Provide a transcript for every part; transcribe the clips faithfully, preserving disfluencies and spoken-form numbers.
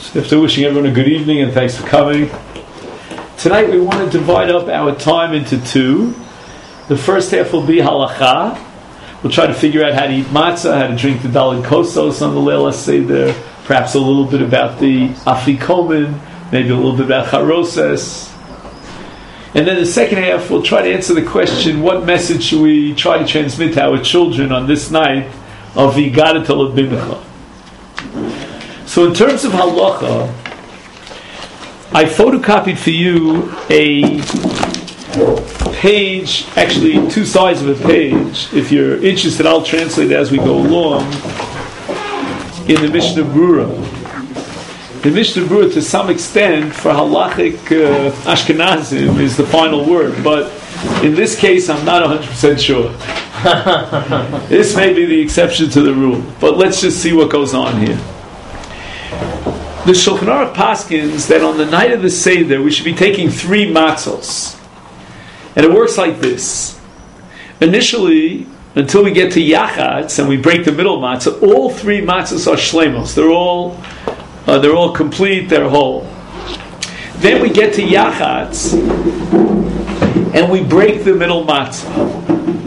After wishing everyone a good evening and thanks for coming. Tonight we want to divide up our time into two. The first half will be halacha. We'll try to figure out how to eat matzah, how to drink the daled kosos on the Leil HaSeder, perhaps a little bit about the afikomen, maybe a little bit about charoses. And then the second half we'll try to answer the question, what message should we try to transmit to our children on this night of V'yigadet L'bimcha. So in terms of halacha, I photocopied for you a page, actually two sides of a page. If you're interested, I'll translate it as we go along, in the Mishnah Brura. The Mishnah Brura, to some extent, for halachic uh, Ashkenazim, is the final word, but in this case, I'm not one hundred percent sure. This may be the exception to the rule, but let's just see what goes on here. The Shulchan Aruch paskins that on the night of the Seder we should be taking three matzos. And it works like this. Initially, until we get to Yachatz and we break the middle matzah, all three matzos are shlemos. They're all uh, they're all complete, they're whole. Then we get to Yachatz and we break the middle matzah.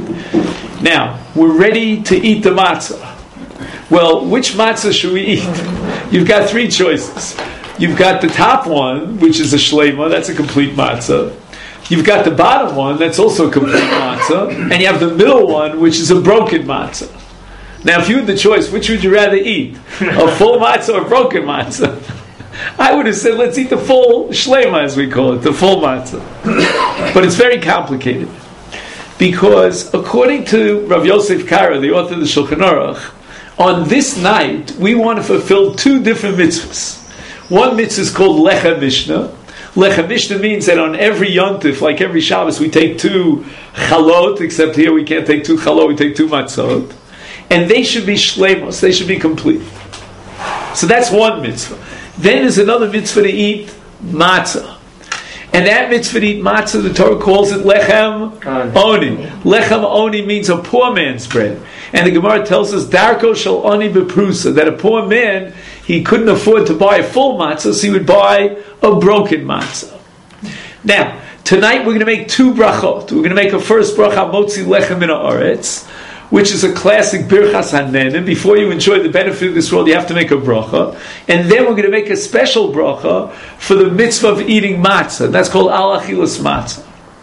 Now, we're ready to eat the matzah. Well, which matzah should we eat? You've got three choices. You've got the top one, which is a shlema, that's a complete matzah. You've got the bottom one, that's also a complete matzah. And you have the middle one, which is a broken matzah. Now, if you had the choice, which would you rather eat? A full matzah or a broken matzah? I would have said, let's eat the full shlema, as we call it, the full matzah. But it's very complicated. Because according to Rav Yosef Karo, the author of the Shulchan Aruch, on this night, we want to fulfill two different mitzvahs. One mitzvah is called Lecha Mishnah. Lecha Mishnah means that on every yontif, like every Shabbos, we take two chalot, except here we can't take two chalot, we take two matzot. And they should be shlemos, they should be complete. So that's one mitzvah. Then there's another mitzvah to eat matzah. And that mitzvah to eat matzah, the Torah calls it lechem oni. Lechem oni means a poor man's bread. And the Gemara tells us, darko shel oni beprusa, that a poor man, he couldn't afford to buy a full matzah, so he would buy a broken matzah. Now, tonight we're going to make two brachot. We're going to make a first bracha, motzi lechem min haaretz, which is a classic birchas hanenim. Before you enjoy the benefit of this world, you have to make a bracha. And then we're going to make a special bracha for the mitzvah of eating matzah. That's called al achilas matzah.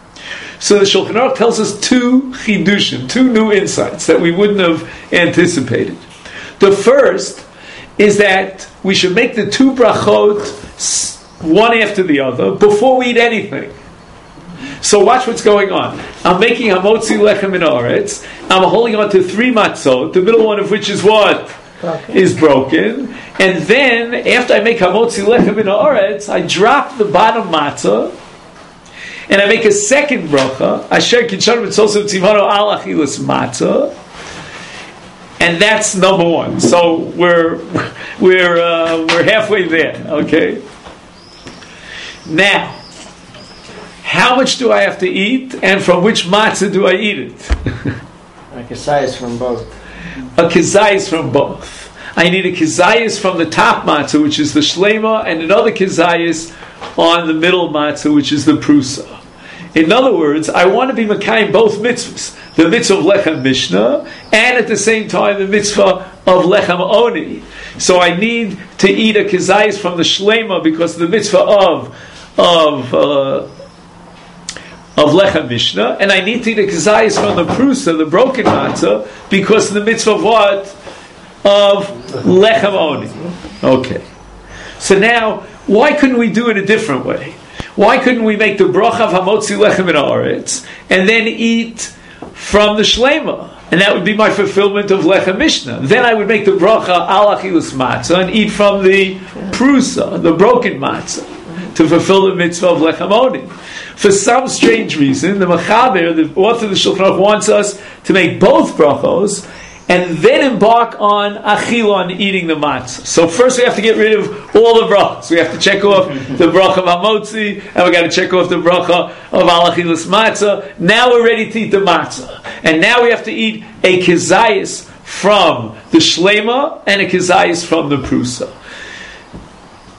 So the Shulchan Aruch tells us two chidushim, two new insights that we wouldn't have anticipated. The first is that we should make the two brachot one after the other before we eat anything. So watch what's going on. I'm making hamotzi lechem min haaretz. I'm holding on to three matzot, the middle one of which is what? Broken. Is broken. And then, after I make hamotzi lechem min haaretz, I drop the bottom matzah, and I make a second bracha, asher kitshar mitzosem tzivano al achilas matzah, and that's number one. So we're we're uh, we're halfway there. Okay. Now, how much do I have to eat, and from which matzah do I eat it? A kizayis from both. A kizayis from both. I need a kizayis from the top matzah, which is the shlema, and another kizayis on the middle matzah, which is the prusa. In other words, I want to be makayim both mitzvahs. The mitzvah of lechem mishnah, and at the same time the mitzvah of lechem oni. So I need to eat a kizayis from the shlema because the mitzvah of of uh, of lechem mishnah, and I need to eat a kizayis from the prusa, the broken matzah, because of the mitzvah of what? Of lechem oni. Okay. So now, why couldn't we do it a different way? Why couldn't we make the bracha of hamotzi lechem min haaretz and then eat from the shlema? And that would be my fulfillment of lechem mishnah. Then I would make the bracha al achilas matzah and eat from the prusa, the broken matzah, to fulfill the mitzvah of lechem oni. For some strange reason, the Mechaber, the author of the Shulchan Aruch, wants us to make both brachos and then embark on achila, on eating the matzah. So first we have to get rid of all the brachos. We have to check off the bracha of hamotzi, and we got to check off the bracha of al achilas matzah. Now we're ready to eat the matzah, and now we have to eat a kizayis from the shlema and a kizayis from the prusa.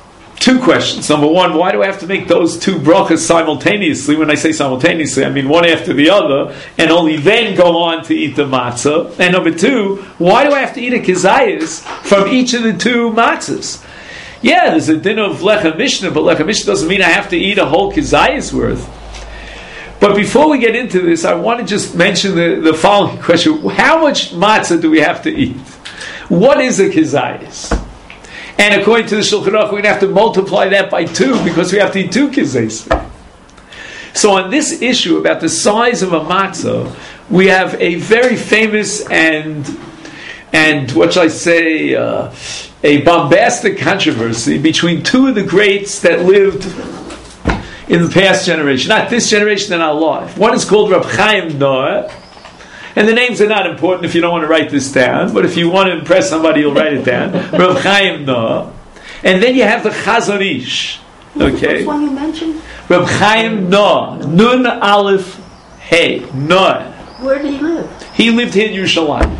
two questions. Number one, why do I have to make those two brachas simultaneously? When I say simultaneously, I mean one after the other, and only then go on to eat the matzah. And number two, why do I have to eat a kizayis from each of the two matzahs? Yeah, there's a din of lechem mishnah, but lechem mishnah doesn't mean I have to eat a whole kizayis worth. But before we get into this, I want to just mention the, the following question. How much matzah do we have to eat? What is a kizayis? And according to the Shulchan Aruch, we're going to have to multiply that by two because we have to eat two kizayis. So on this issue about the size of a matzah, we have a very famous and, and what shall I say, uh, a bombastic controversy between two of the greats that lived in the past generation. Not this generation, they're not alive. One is called Reb Chaim Noah, and the names are not important if you don't want to write this down, but if you want to impress somebody, you'll write it down. Reb Chaim Noah. And then you have the Chazon Ish. Okay? Which one you mentioned? Reb Chaim Noah. Nun Aleph Hey. Noah. Where did he live? He lived here in Yerushalayim.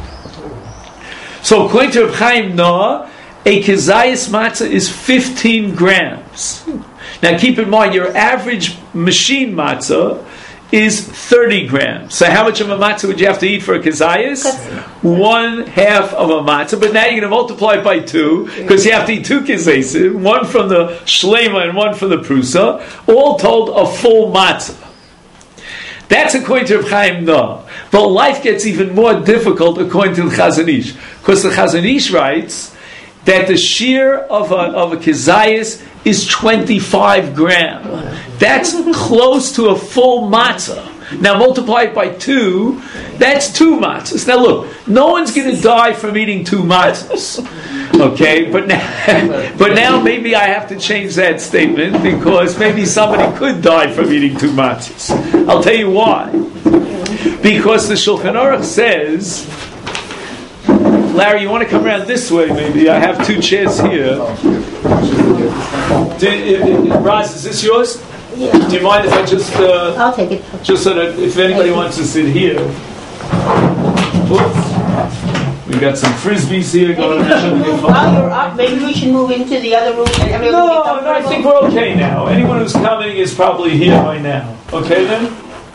So according to Reb Chaim Noah, a kizayis matzah is fifteen grams. Now keep in mind, your average machine matzah is thirty grams. So how much of a matzah would you have to eat for a kizayis? One half of a matzah. But now you're going to multiply it by two, because you have to eat two kizayis, one from the shlema and one from the prusa, all told a full matzah. That's according to Reb Chaim Noah. But life gets even more difficult according to the Chazon Ish, because the Chazon Ish writes that the shear of a, of a kizayis is twenty-five grams. That's close to a full matzah. Now multiply it by two, that's two matzahs. Now look, no one's going to die from eating two matzahs. Okay, but now, but now maybe I have to change that statement, because maybe somebody could die from eating two matzahs. I'll tell you why. Because the Shulchan Aruch says, Larry, you want to come around this way maybe? I have two chairs here. Do, Raz, is this yours? Yeah. Do you mind if I just... Uh, I'll take it. Just so that if anybody wants to sit here. Oops. We've got some frisbees here going on. While you're up, maybe we should move into the other room. And everyone No, can no, I think we're okay now. Anyone who's coming is probably here by now. Okay then?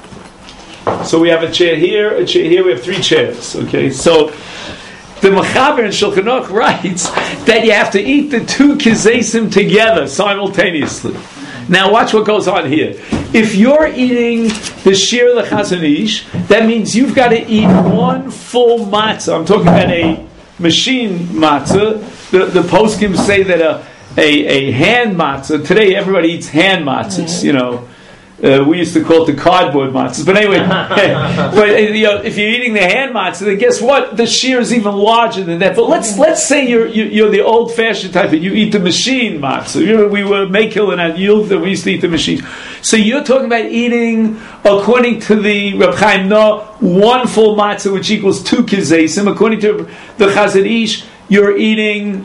So we have a chair here, a chair here, we have three chairs. Okay, so the Mechaber in Shulchan Aruch writes that you have to eat the two kizaysim together simultaneously. Now watch what goes on here. If you're eating the shir the Chazon Ish, that means you've got to eat one full matzah. I'm talking about a machine matzah. The, the poskim say that a, a, a hand matzah, today everybody eats hand matzahs, you know. Uh, we used to call it the cardboard matzahs. But anyway, but you know, if you're eating the hand matzah, then guess what? The shear is even larger than that. But let's let's say you're you're the old-fashioned type, and you eat the machine matzah. You know, we were Mekil and at Yield that we used to eat the machine. So you're talking about eating, according to the Reb Chaim Noah, one full matzah, which equals two kizaysim. According to the Chazon Ish, you're eating,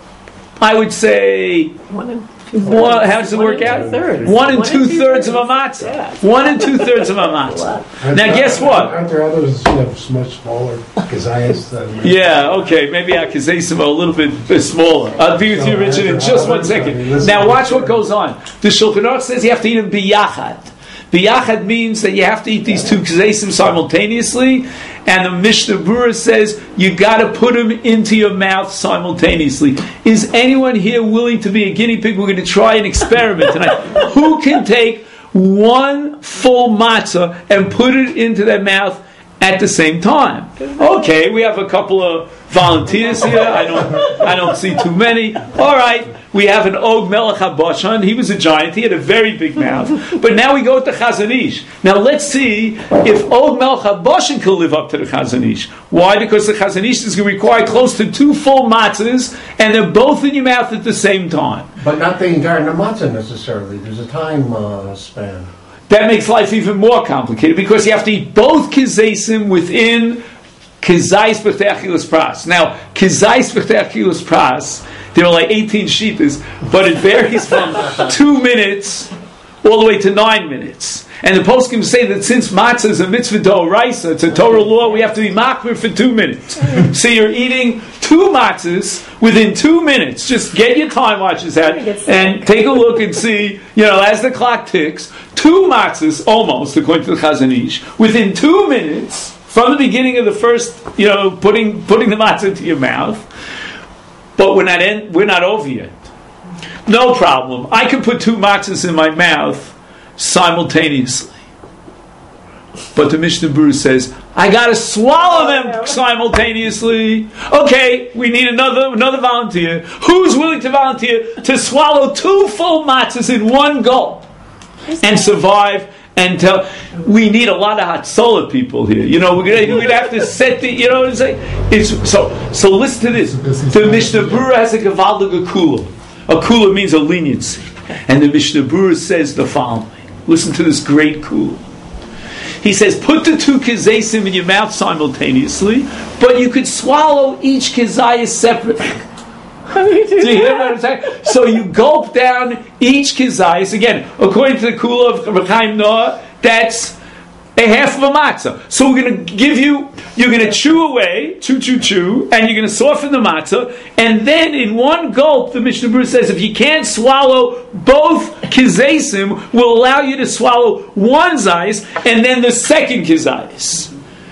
I would say, One and Well, how does it work out? One and two thirds of a matzah. One and two thirds of a matzah. Now, guess what? Aren't there others that have much smaller kizayis than? Yeah, okay, maybe our kizaysim are a little bit smaller. I'll be with you, Richard, in just one second. Now, watch what goes on. The Shulchan Aruch says you have to eat them biyachad. Biyachad means that you have to eat these two kizaysim simultaneously, and the Mishnah Berurah says you got to put them into your mouth simultaneously. Is anyone here willing to be a guinea pig? We're going to try an experiment tonight. Who can take one full matzah and put it into their mouth at the same time? Okay, we have a couple of volunteers here. I don't, I don't see too many. All right, we have an Og Melech HaBashan. He was a giant. He had a very big mouth. But now we go with the Chazon Ish. Now let's see if Og Melech HaBashan can live up to the Chazon Ish. Why? Because the Chazon Ish is going to require close to two full matzahs, and they're both in your mouth at the same time. But not the entire matzah necessarily. There's a time uh, span. That makes life even more complicated, because you have to eat both kizaysim within kizayis b'te'achilas pras. Now, kizayis b'te'achilas pras, there are like eighteen shitas, but it varies from two minutes all the way to nine minutes. And the poskim say that since matzah is a mitzvah d'oraisa, it's a Torah law, we have to be makbir for two minutes. So you're eating two matzahs within two minutes. Just get your time watches out and take a look and see, you know, as the clock ticks, two matzahs almost, according to the Chazon Ish, within two minutes from the beginning of the first, you know, putting putting the matzah into your mouth. But we're not in, we're not over yet. No problem. I can put two matzahs in my mouth simultaneously. But the Mishnah Berurah says, I gotta swallow them simultaneously. Okay, we need another another volunteer. Who's willing to volunteer to swallow two full matzahs in one gulp and survive and tell? We need a lot of Hatzalah people here. You know, we're gonna we're gonna have to set the, you know what I'm saying? It's so so listen to this. The Mishnah Berurah has a Gavaldig Kula. A Kula means a leniency. And the Mishnah Berurah says the following. Listen to this great Kula. He says, put the two kizaysim in your mouth simultaneously, but you could swallow each kizayis separately. Do you hear what I'm saying? So you gulp down each kizayis. Again, according to the Kula of Reb Chaim Noah, that's a half of a matzah. So we're going to give you, you're going to chew away, chew, chew, chew, and you're going to soften the matzah, and then in one gulp, the Mishnah Berurah says, if you can't swallow both kizaysim, will allow you to swallow one zayis, and then the second kizayis.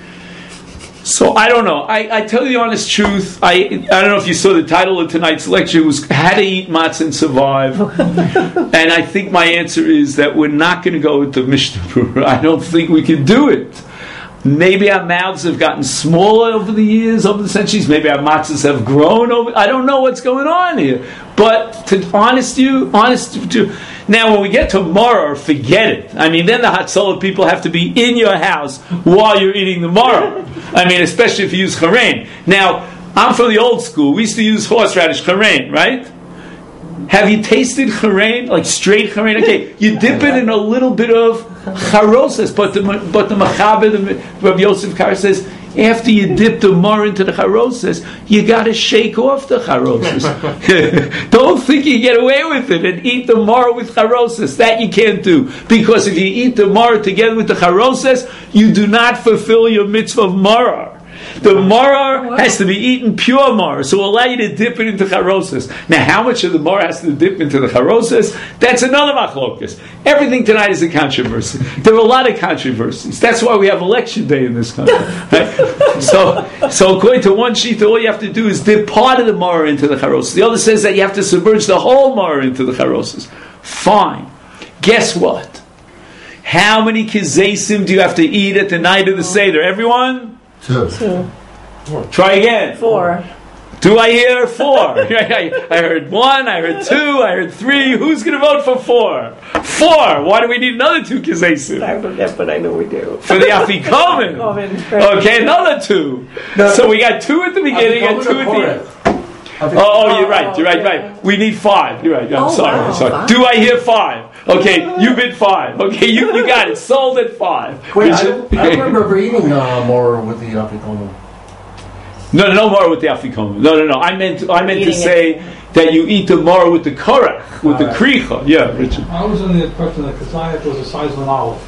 So I don't know. I, I tell you the honest truth. I I don't know if you saw the title of tonight's lecture. It was How to Eat Matzah and Survive. And I think my answer is that we're not going to go with the Mishnah Berurah. I don't think we can do it. Maybe our mouths have gotten smaller over the years, over the centuries. Maybe our matzahs have grown over. I don't know what's going on here. But to honest you, honest to now, when we get to Maror, forget it. I mean, then the Hatzalah people have to be in your house while you're eating the Maror. I mean, especially if you use Charain. Now, I'm from the old school. We used to use horseradish Charain, right? Have you tasted Charain, like straight Charain? Okay, you dip it in a little bit of charoses, but the but the Machaber, the Rabbi Yosef Kar says, after you dip the mar into the charoses, you got to shake off the charoses. Don't think you get away with it and eat the mar with charoses. That you can't do, because if you eat the mar together with the charoses, you do not fulfill your mitzvah of marar. The marar has to be eaten pure marar, so we'll allow you to dip it into charoses. Now, how much of the marar has to dip into the charoses? That's another machlokas. Everything tonight is a controversy. There are a lot of controversies. That's why we have election day in this country. Right? So, so according to one sheet, all you have to do is dip part of the marar into the charoses. The other says that you have to submerge the whole marar into the charoses. Fine. Guess what? How many kizaysim do you have to eat at the night of the Seder? Everyone? Two. Two. Try again. Four. Do I hear four? I heard one, I heard two, I heard three. Who's going to vote for four? Four. Why do we need another two kizaysim? I forget, but I know we do. For the Afikomen. Okay, another two. No. So we got two at the beginning and two at the end. Oh, oh, you're right, you're right, right. We need five. You're right. I'm Oh, sorry. wow. I'm sorry. Do I hear five? Okay, you bid five. Okay, you, you got it. Sold at five. Wait, I, I remember eating uh, more with the Afikomen. No, no, no more with the Afikomen. No, no, no. I meant, I meant to say that you eat the more with the korach, with the kricha. Yeah, Richard. I was under the impression that Ketayat was the size of an olive.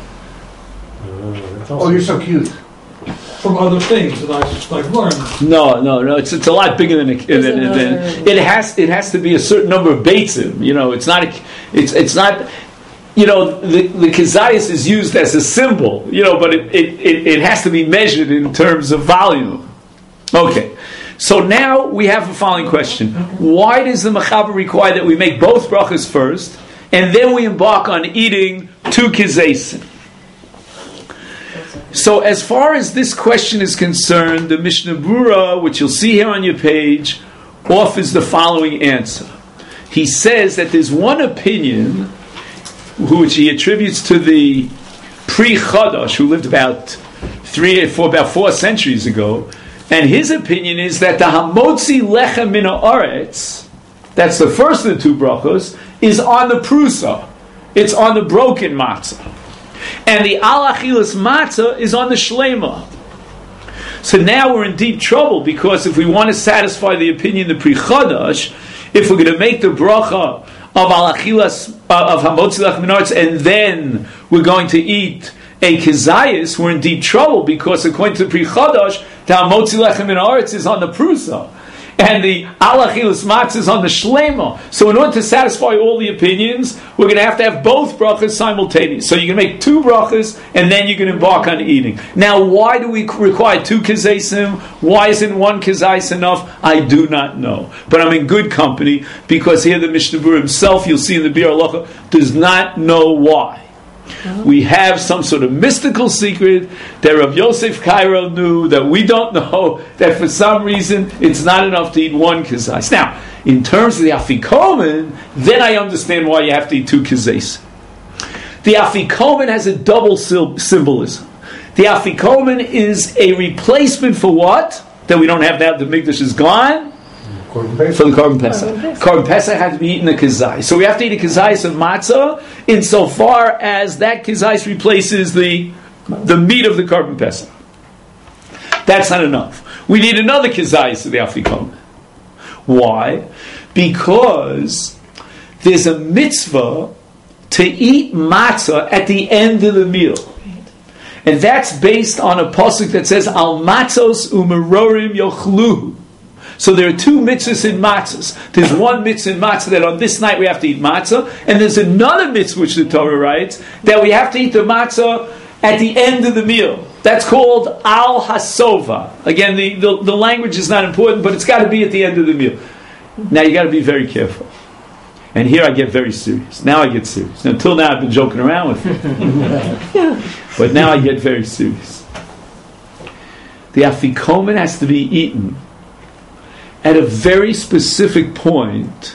Uh, oh, you're so cute. From other things that I like learned. No, no, no. It's it's a lot bigger than, a, than, than, than it has. It has to be a certain number of beitzim. You know, it's not. A, it's it's not. You know, the the kizayis is used as a symbol. You know, but it, it, it, it has to be measured in terms of volume. Okay. So now we have the following question: why does the Mechaber require that we make both brachas first, and then we embark on eating two kizaysim? So as far as this question is concerned, the Mishnah Berurah, which you'll see here on your page, offers the following answer. He says that there's one opinion which he attributes to the pre-Chadash, who lived about three, four, about four centuries ago, and his opinion is that the Hamotzi Lechem Min Haaretz, that's the first of the two brachos, is on the prusa. It's on the broken matzah. And the al achilas matzah is on the shlema. So now we're in deep trouble, because if we want to satisfy the opinion of the Pri Chadash, if we're going to make the bracha of alachilas uh, of hamotzi lechem min haaretz, and then we're going to eat a kizayis, we're in deep trouble, because according to the Pri Chadash, the hamotzi lechem min haaretz is on the prusa, and the alachilas matzah is on the shlema. So in order to satisfy all the opinions, we're going to have to have both brachas simultaneous. So you can make two brachas, and then you can embark on eating. Now, why do we require two kizaysim? Why isn't one kizayis enough? I do not know. But I'm in good company, because here the Mishnah Berurah himself, you'll see in the Bir Halacha, does not know why. We have some sort of mystical secret that Rav Yosef Cairo knew that we don't know, that for some reason it's not enough to eat one kizayis. Now, in terms of the afikomen, then I understand why you have to eat two kizayis. The afikomen has a double symbolism. The afikomen is a replacement for what? That we don't have now, the Mikdash is gone? For the Korban Pesach. Korban Pesach had to be eaten a kizayis. So we have to eat a kizayis of matzah insofar as that kizayis replaces the the meat of the Korban Pesach. That's not enough. We need another kizayis of the afikomen. Why? Because there's a mitzvah to eat matzah at the end of the meal. And that's based on a pasuk that says, Al matzos umerorim yochluhu. So there are two mitzvahs in matzahs. There's one mitzvah in matzah that on this night we have to eat matzah, and there's another mitzvah which the Torah writes that we have to eat the matzah at the end of the meal. That's called al hasova. Again, the, the, the language is not important, but it's got to be at the end of the meal. Now you got to be very careful. And here I get very serious. Now I get serious. Now, until now I've been joking around with it. But now I get very serious. The afikomen has to be eaten at a very specific point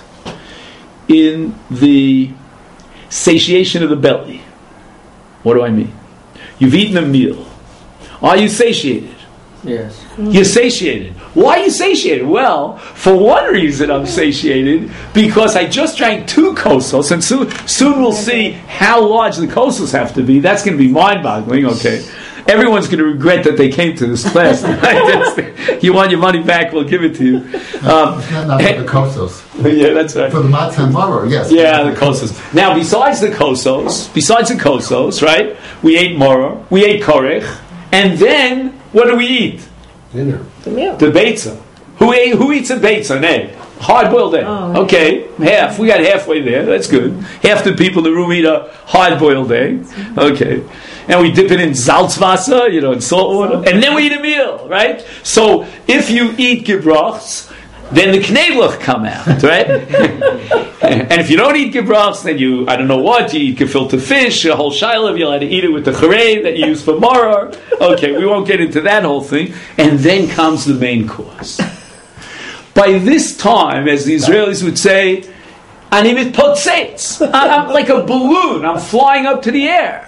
in the satiation of the belly. What do I mean? You've eaten a meal. Are you satiated? Yes. You're satiated. Why are you satiated? Well, for one reason I'm satiated, because I just drank two kosos, and soon, soon we'll see how large the kosos have to be. That's going to be mind-boggling, okay? Everyone's going to regret that they came to this class. You want your money back, we'll give it to you. Um, not not for the kosos. Yeah, that's right. For the matzah tomorrow, yes. Yeah, the kosos. Now, besides the kosos, besides the kosos, right, we ate moror, we ate korech, and then, what do we eat? Dinner. The meal. The beitza. Who ate, who eats a beitza, an egg? Hard-boiled egg. Oh, okay, half. We got halfway there. That's good. Half the people in the room eat a hard-boiled egg. Okay. And we dip it in Salzwasser, you know, in salt water. And then we eat a meal, right? So, if you eat gebrachs, then the knedlach come out, right? And if you don't eat gebrachs, then you, I don't know what, you eat gefilte fish, a whole shiloh, you'll have to eat it with the charei that you use for maror. Okay, we won't get into that whole thing. And then comes the main course. By this time, as the Israelis would say, ani mitpotzetz. I'm like a balloon. I'm flying up to the air.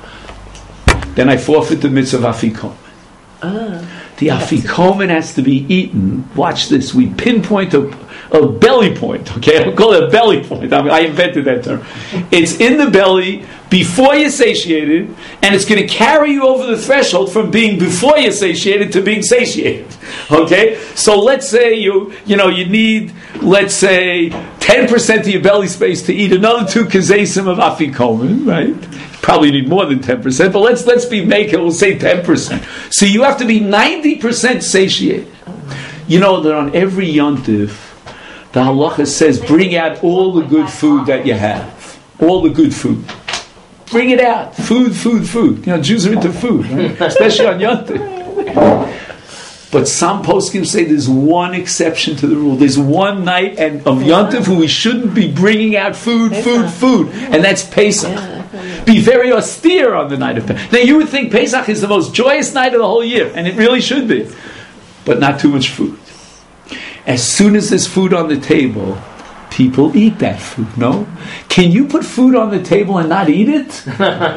Then I forfeit the mitzvah of afikomen. Ah, the afikomen has to be eaten. Watch this. We pinpoint a, a belly point. Okay, I'll call it a belly point. I, mean, I invented that term. It's in the belly before you're satiated, and it's going to carry you over the threshold from being before you're satiated to being satiated. Okay, so let's say you you know you need let's say ten percent of your belly space to eat another two kazesim of afikomen, right? Probably need more than ten percent, but let's let's be make it. We'll say ten percent. So you have to be ninety percent satiated. You know that on every yontif, the halacha says, bring out all the good food that you have, all the good food. Bring it out. Food, food, food. You know, Jews are into food, right? Especially on yontif. But some poskim say there's one exception to the rule. There's one night and of yontif who we shouldn't be bringing out food, food, food, and that's Pesach. Be very austere on the night of Pesach. Now you would think Pesach is the most joyous night of the whole year, and it really should be, but not too much food. As soon as there's food on the table, people eat that food. No? Can you put food on the table and not eat it?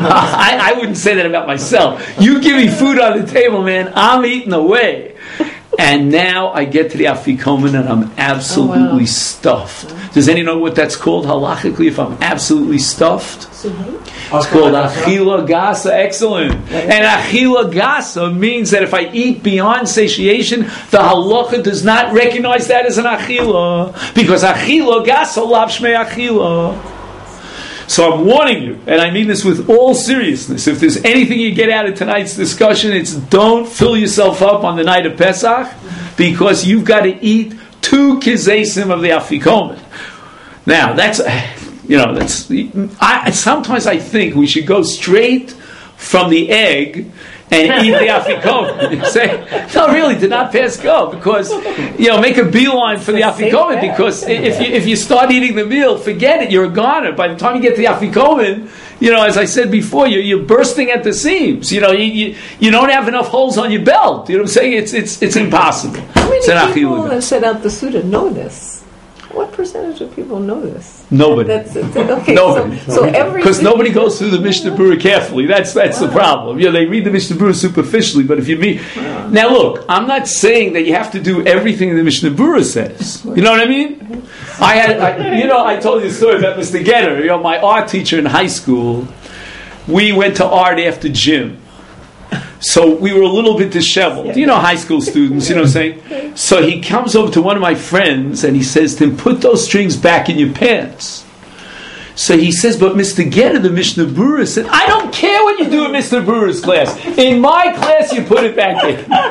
I, I wouldn't say that about myself. You give me food on the table, man, I'm eating away. And now I get to the afikomen and I'm absolutely oh, wow. stuffed. Does anyone know what that's called halachically if I'm absolutely stuffed? It's Okay, called achila gasa. Excellent. And achila gasa means that if I eat beyond satiation, the halacha does not recognize that as an achila. Because achila gasa lav shmei achila. So I'm warning you, and I mean this with all seriousness, if there's anything you get out of tonight's discussion, it's don't fill yourself up on the night of Pesach, because you've got to eat two kizesim of the afikomen. Now, that's, you know, that's, I, sometimes I think we should go straight from the egg and eat the afikomen. You say, no, really, do not pass go, because, you know, make a beeline for the afikomen, because if you, if you start eating the meal, forget it, you're a goner. By the time you get to the afikomen, you know, as I said before, you're, you're bursting at the seams. You know, you, you you don't have enough holes on your belt. You know what I'm saying? It's it's it's impossible. How many people that set out the Suda know this? What percentage of people know this? Nobody. That's, that's, okay, nobody. So, so every because nobody goes through the Mishnah Berurah carefully. That's that's wow. the problem. You know, they read the Mishnah Berurah superficially. But if you meet wow. now, look, I'm not saying that you have to do everything the Mishnah Berurah says. You know what I mean? I had, I, you know, I told you a story about Mister Getter. You know, my art teacher in high school. We went to art after gym. So we were a little bit disheveled. You know, high school students, you know what I'm saying? So he comes over to one of my friends and he says to him, put those strings back in your pants. So he says, but Mister Getter, the Mishnah Berurah said, I don't care what you do in Mister Berurah's class. In my class, you put it back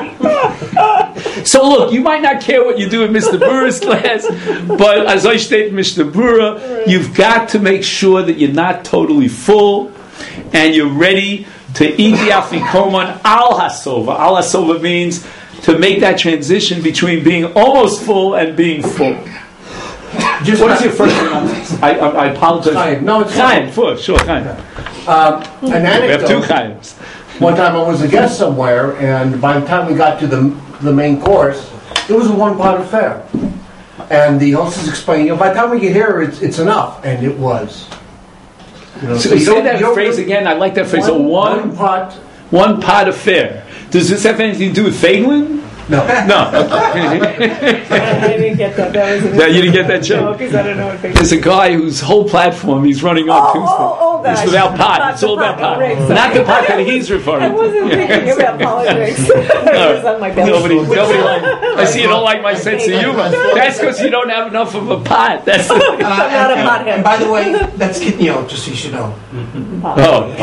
in. So look, you might not care what you do in Mister Berurah's class, but as I state in Mishnah Berurah, you've got to make sure that you're not totally full and you're ready to eat the afikomen al hasova. Al hasova means to make that transition between being almost full and being full. Just what is your first name? I, I, I apologize. Chaim. No, it's Chaim. Chaim. Sure, Chaim. Um, an anecdote. We have two Chaims. One time I was a guest somewhere, and by the time we got to the the main course, it was a one-pot affair. And the hostess explained, you know, by the time we get here, it's it's enough, and it was. You know, so so you say that don't, phrase again. I like that phrase. One, a one, one pot, one pot affair. Does this have anything to do with Feiglin? No, no. I didn't get that. That was yeah, you didn't get that joke. No, because I don't know what There's a guy whose whole platform he's running on oh, Tuesday. Oh, oh, that. It's without pot. Not It's all about pot. Right, not the pot that he's referring to. I wasn't yeah. thinking about politics. It was on my belly. Nobody, nobody like, I see you don't like my sense of humor. That's because you don't have enough of a pot. That's the I'm not a pothead. And by the way, that's kitniyot, just so you should know. Oh.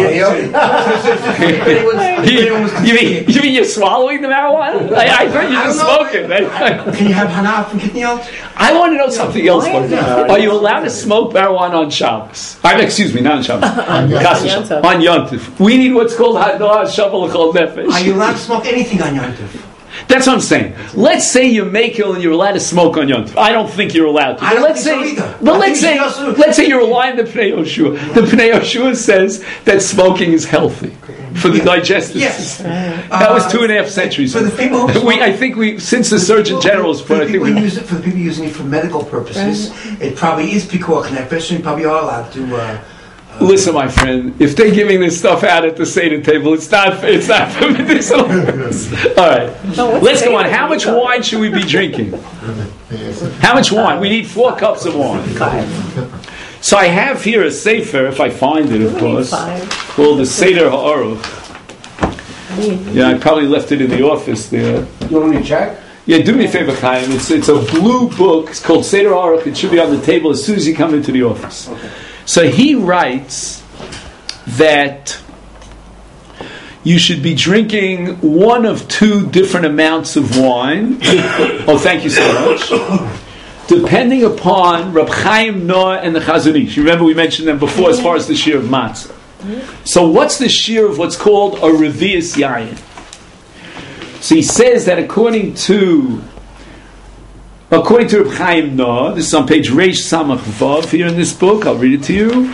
you, you, mean, you mean you're swallowing the marijuana? I, I thought you were smoking. Can you have hana from kitniyot? I want to know something else. Are you allowed to smoke marijuana on Shabbos? I mean, excuse me, not on Shabbos. on Yontif. On Yontif. We need what's called Hanoah Shabbal L'Chol Nefesh. Are you allowed to smoke anything on Yontif? That's what I'm saying. Let's say you're making and you're allowed to smoke on Yontif. I don't think you're allowed to. I don't let's think say, so either. But I let's say, let's say you're relying on the Pnei Yoshua. The Pnei Yoshua says that smoking is healthy for the yes. digestive yes. system. That was two and a half centuries ago. For the people who we, I think we, since the Surgeon General's for, point, I think we use it, for the people using it for medical purposes, right. It probably is pikuach nefesh, and you probably are allowed to. Uh, Listen, my friend, if they're giving this stuff out at the Seder table, it's not it's not for medicinal purposes. All right. No, let's go on. How much wine should we be drinking? How much wine? We need four cups of wine. So I have here a sefer, if I find it, of course, called the Seder HaAruch. Yeah, I probably left it in the office there. You want me to check? Yeah, do me a favor, Chaim. It's, it's a blue book. It's called Seder HaAruch. It should be on the table as soon as you come into the office. Okay. So he writes that you should be drinking one of two different amounts of wine. Oh, thank you so much. Depending upon Reb Chaim Noah and the Chazon Ish. You remember we mentioned them before as far as the shear of matzah. So what's the shear of what's called a revius yayin? So he says that according to According to Reb Chaim Noah, this is on page Reish Samach Vav here in this book. I'll read it to you.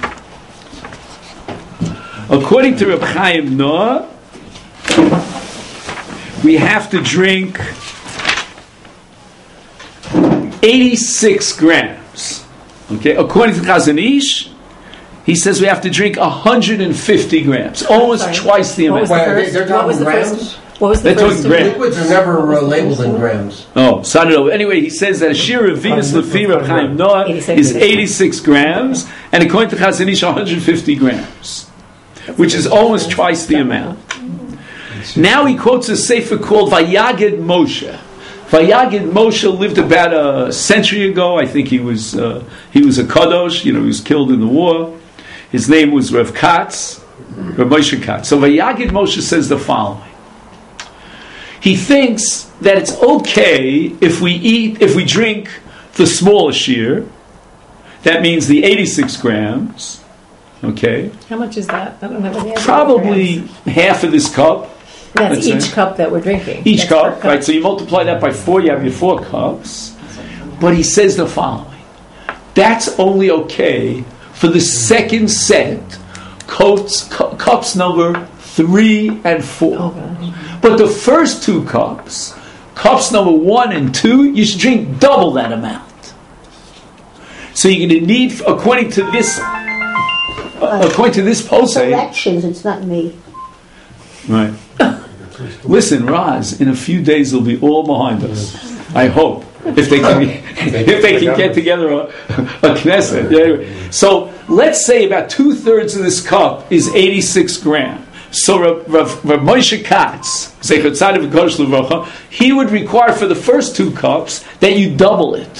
According to Reb Chaim Noah, we have to drink eighty-six grams. Okay. According to Chazon Ish, he says we have to drink one hundred fifty grams, almost Sorry. twice the amount. What was the Wait, first? they're What talking was the grams? first? What was the They're first talking grams. Liquids are never uh, labeled in grams. Oh, so I don't know. Anyway, he says that a shir of Venus Lefi Reb Chaim Noah is eighty-six grams, and according to Chazon Ish, one hundred fifty grams, which is almost twice the amount. Now he quotes a sefer called Vayagid Moshe. Vayagid Moshe lived about a century ago. I think he was uh, he was a kadosh. You know, he was killed in the war. His name was Rav Katz, Rav Moshe Katz. So Vayagid Moshe says the following. He thinks that it's okay if we eat, if we drink the smaller shear. That means the eighty-six grams. Okay. How much is that? I don't have any idea. Probably half of this cup. That's let's each say. cup that we're drinking. Each That's cup, per cup, right? So you multiply that by four, you have your four cups. But he says the following. That's only okay for the second set, cups, cu- cups number three and four. Oh, gosh. But the first two cups, cups number one and two, you should drink double that amount. So you're going to need, according to this, uh, according to this posay, Corrections, it's not me. right? Listen, Raz, in a few days they'll be all behind us. I hope, if they can, if they can get together a, a Knesset. Yeah, anyway. So let's say about two thirds of this cup is eighty-six grams. So Rav, Rav, Rav Moshe Katz, he would require for the first two cups that you double it.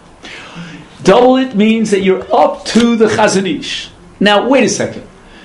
Double it means that you're up to the Chazon Ish. Now, wait a second.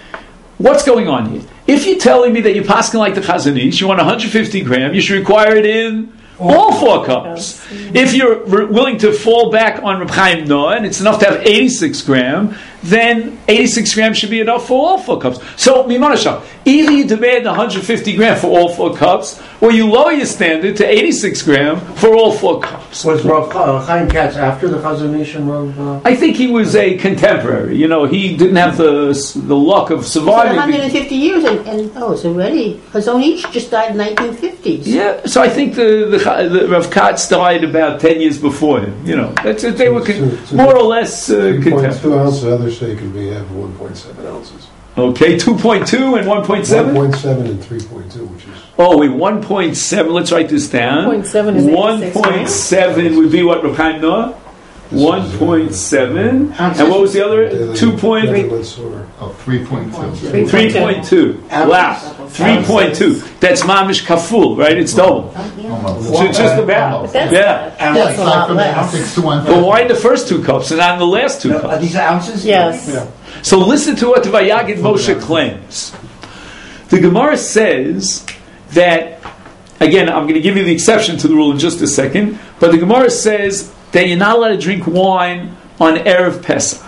What's going on here? If you're telling me that you're passing like the Chazon Ish, you want one hundred fifty grams, you should require it in all four cups. If you're re- willing to fall back on Reb Chaim Noah, and it's enough to have eighty-six grams, then eighty-six grams should be enough for all four cups. So, Mimanashah, either you demand one hundred fifty grams for all four cups, or you lower your standard to eighty-six grams for all four cups. Was Rav uh, Chaim Katz after the Chazon Ish and Rav? Uh... I think he was a contemporary. You know, he didn't have the the luck of For surviving. one hundred fifty years, and, and oh, it's already. Chazon Ish just died in nineteen fifties. Yeah, so I think the, the, the Rav Katz died about ten years before him. You know, that's they were con- So- so more or less uh, three point two contemporary. ounces, others say it can be have one point seven ounces. Okay, two point two and one point seven? one point seven and three point two, which is... Oh, wait, one point seven, let's write this down. one point seven is eighty-six, one point seven would be what, Reb Chaim Noah? one point seven. And what was the other? two point three. Oh, three point two. three point two. Wow. three point two. That's mamish kaful, right? It's double. Almost. So it's just about. But that's, Yeah. Yeah, that's it's a like lot from less. six to one. But why in the first two cups and not in the last two Are cups? these ounces? Yes. So listen to what the Vayagid Moshe claims. The Gemara says that, again, I'm going to give you the exception to the rule in just a second, but the Gemara says that you're not allowed to drink wine on Erev Pesach,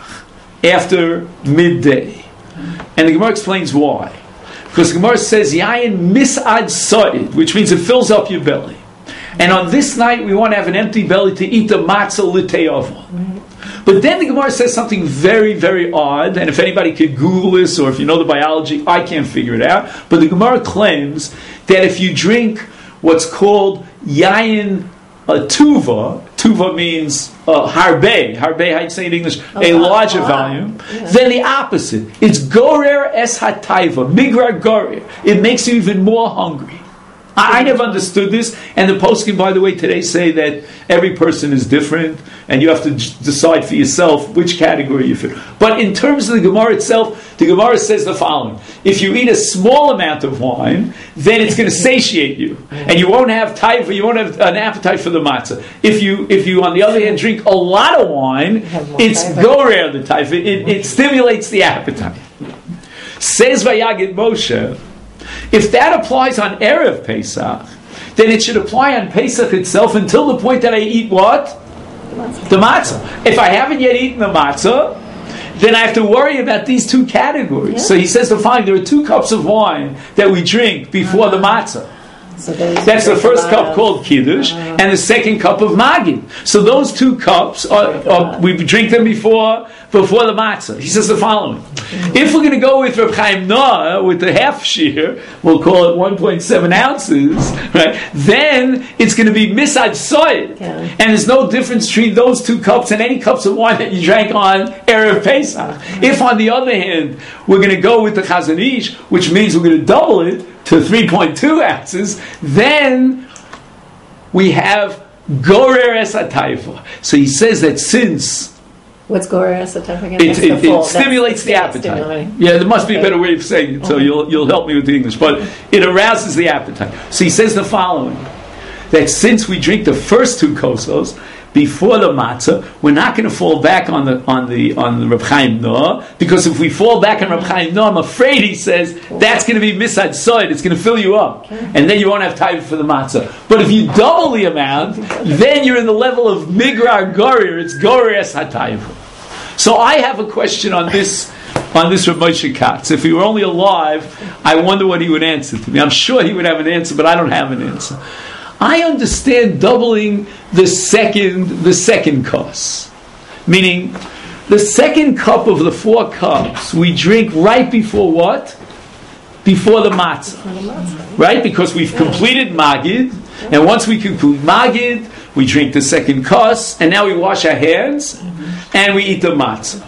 after midday. And the Gemara explains why. Because the Gemara says, Yayin misad sa'id, which means it fills up your belly. And on this night, we want to have an empty belly to eat the matzah l'te'ava. But then the Gemara says something very, very odd, and if anybody could Google this, or if you know the biology, I can't figure it out. But the Gemara claims that if you drink what's called yayin uh, tuva, tuva means uh, harbe, harbe, how do you say in English? A a lot, larger a lot. volume. Yeah. Then the opposite. It's gorer es hataiva, migrar gorer. It makes you even more hungry. I, I never understood this, and the poskim, by the way, today say that every person is different, and you have to j- decide for yourself which category you fit. But in terms of the Gemara itself, the Gemara says the following: if you eat a small amount of wine, then it's going to satiate you, and you won't have taiva, you won't have an appetite for the matzah. If you, if you, on the other hand, drink a lot of wine, Have more it's taiva. gorer the taiva. It, it stimulates the appetite. Says Vayagid Moshe, if that applies on Erev Pesach, then it should apply on Pesach itself until the point that I eat what? The matzah. If I haven't yet eaten the matzah, then I have to worry about these two categories. Yeah. So he says the following: there are two cups of wine that we drink before the matzah. So they That's the drink a first lot cup of- called Kiddush, Uh, and the second cup of Magid. So those two cups, are, are, we drink them before before the matzah. He says the following: if we're going to go with Reb Chaim Noah with the half shear, we'll call it one point seven ounces, right? Then it's going to be misad soid, Yeah. and there's no difference between those two cups and any cups of wine that you drank on Erev Pesach. If, on the other hand, we're going to go with the Chazon Ish, which means we're going to double it, to three point two ounces, then we have gorer es hataifa. So he says that since What's gorer es hataifa again? it, That's it, the full- it stimulates the that's appetite. stimulating. Yeah, there must be a Okay. better way of saying it, so Okay. you'll you'll help me with the English. But it arouses the appetite. So he says the following: that since we drink the first two kosos before the matzah, we're not going to fall back on the on the on the Reb Chaim Noah, because if we fall back on Reb Chaim Noah, I'm afraid he says that's going to be misad soid. It's going to fill you up, and then you won't have time for the matzah. But if you double the amount, then you're in the level of migrar gorir. It's gorir es hatayv. So I have a question on this on this Reb Moshe Katz. If he were only alive, I wonder what he would answer to me. I'm sure he would have an answer, but I don't have an answer. I understand doubling the second the second course, meaning the second cup of the four cups we drink right before what? Before the matzah, right? Because we've completed Magid, and once we conclude Magid, we drink the second course, and now we wash our hands and we eat the matzah.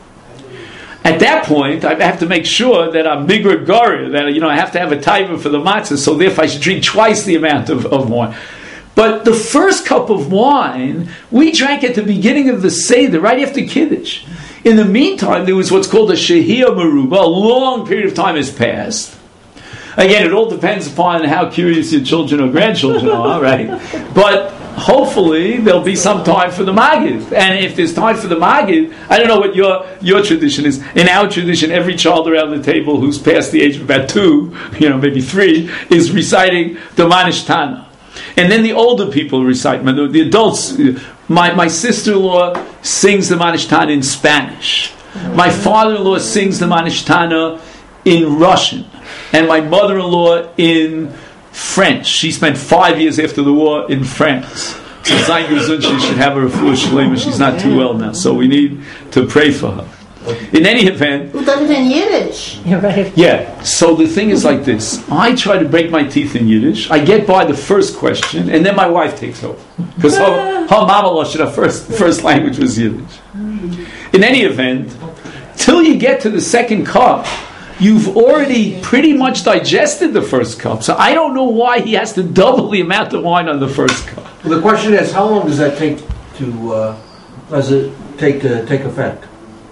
At that point, I have to make sure that I'm migra gorir, that you know I have to have a timer for the matzah, so therefore I should drink twice the amount of, of wine. But the first cup of wine, we drank at the beginning of the Seder, right after Kiddush. In the meantime, there was what's called a Shehiyah Meruba, a long period of time has passed. Again, it all depends upon how curious your children or grandchildren are, right? But hopefully there'll be some time for the Magid. And if there's time for the Magid, I don't know what your your tradition is. In our tradition, every child around the table who's past the age of about two, you know, maybe three, is reciting the Manish Tana. And then the older people recite, the adults. My, my sister-in-law sings the Manish Tana in Spanish. My father-in-law sings the Manish Tana in Russian. And my mother-in-law in French. She spent five years after the war in France. So Zayn Gezun, she should have a refuah shlema. She's not too well now, so we need to pray for her. In any event, Who does it in Yiddish? You're right. yeah. So the thing is like this: I try to break my teeth in Yiddish. I get by the first question, and then my wife takes over because her, her mama lost her first first language was Yiddish. In any event, till you get to the second cup, you've already pretty much digested the first cup. So I don't know why he has to double the amount of wine on the first cup. Well, the question is, how long does that take to, uh, does it take to take effect?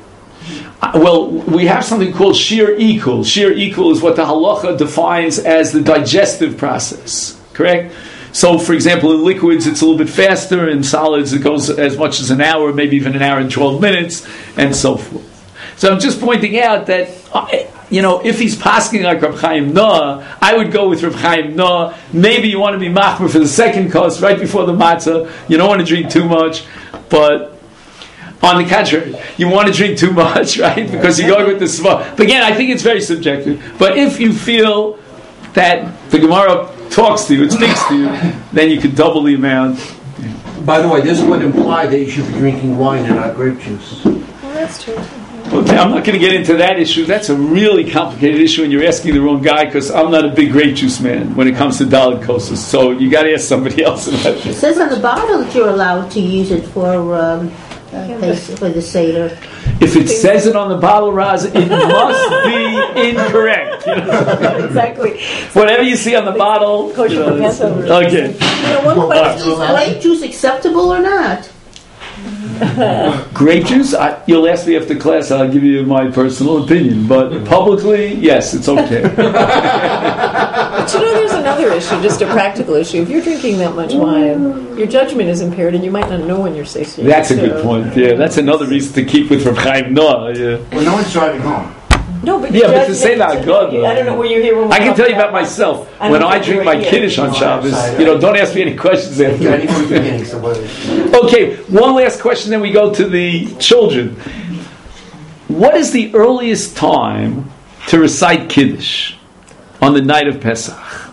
Uh, well, we have something called shir ikul. Shir ikul is what the halacha defines as the digestive process. Correct? So, for example, in liquids it's a little bit faster. In solids it goes as much as an hour, maybe even an hour and twelve minutes, and so forth. So I'm just pointing out that, uh, you know, if he's pasking like Reb Chaim Noah, I would go with Reb Chaim Noah. Maybe you want to be machmer for the second course, right before the matzah. You don't want to drink too much, but on the contrary, you want to drink too much, right? Because you're going with the svah. But again, I think it's very subjective. But if you feel that the Gemara talks to you, it speaks to you, then you could double the amount. By the way, this would imply that you should be drinking wine and not grape juice. Well, that's true. Okay, I'm not going to get into that issue. That's a really complicated issue, and you're asking the wrong guy because I'm not a big grape juice man when it comes to Dalit Kosas. So you got to ask somebody else about It this. says on the bottle that you're allowed to use it for um, uh, for the Seder. If it says it on the bottle, Raz, it must be incorrect. You know? Exactly. Whatever you see on the bottle. Kosher You know, for Passover. okay. You know, one Is question. grape juice acceptable or not? Grape juice, I, you'll ask me after class, I'll give you my personal opinion. But publicly, yes, it's okay. But you know, there's another issue, just a practical issue. If you're drinking that much wine, your judgment is impaired, and you might not know when you're satiated. That's a So- good point. Yeah, that's another reason to keep with Reb Chaim Noah. Yeah. Well, no one's driving home. No, but Yeah, your but to judgment- say that, God, I don't know where you're here when we I can talk tell you about myself. I don't When I think drink you my were here. Kiddush on Shabbos, you know, don't ask me any questions after. Yeah, I need from the beginning, so what is it? Okay, one last question, then we go to the children. What is the earliest time to recite Kiddush on the night of Pesach?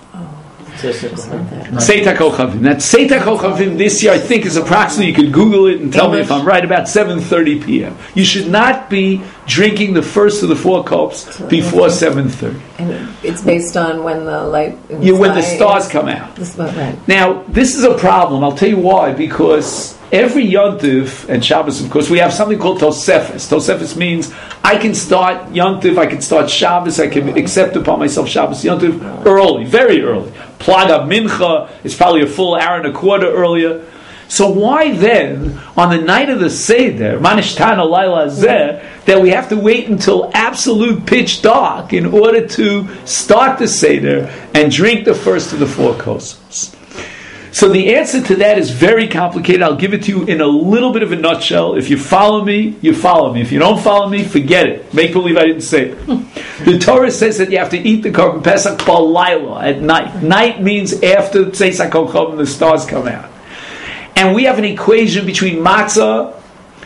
Seita Kochavim. That Seita Kochavim this year, I think, is approximately, you could Google it and tell me if I'm right, about seven thirty p.m. You should not be drinking the first of the four cups before seven thirty. And it's based on when the light. You, when the sky stars is- come out. This, right. Now, this is a problem. I'll tell you why. Because every Yontif and Shabbos, of course, we have something called Tosefes. Tosefes means I can start Yontif, I can start Shabbos, I can accept upon myself Shabbos Yontif early, very early. Plaga Mincha, it's probably a full hour and a quarter earlier. So why then, on the night of the Seder, Manishtana Laila Zeh, that we have to wait until absolute pitch dark in order to start the Seder and drink the first of the four kossos? So the answer to that is very complicated. I'll give it to you in a little bit of a nutshell. If you follow me, you follow me. If you don't follow me, forget it. Make believe I didn't say it. The Torah says that you have to eat the Korban Pesach Balayla, at night. Night means after Tzeis HaKochom, the stars come out. And we have an equation between matzah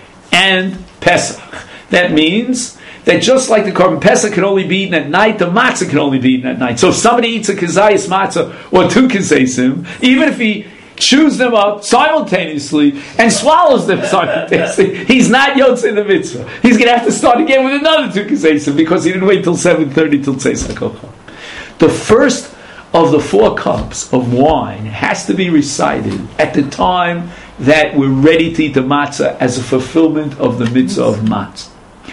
and Pesach. That means that just like the Korban Pesach can only be eaten at night, the matzah can only be eaten at night. So if somebody eats a kazayas matzah or two kazaysim, even if he chews them up simultaneously and swallows them simultaneously, he's not yotzei the mitzvah. He's going to have to start again with another two kazaysim because he didn't wait till seven thirty till Tzeis HaKochom. The first of the four cups of wine has to be recited at the time that we're ready to eat the matzah as a fulfillment of the mitzvah of matzah.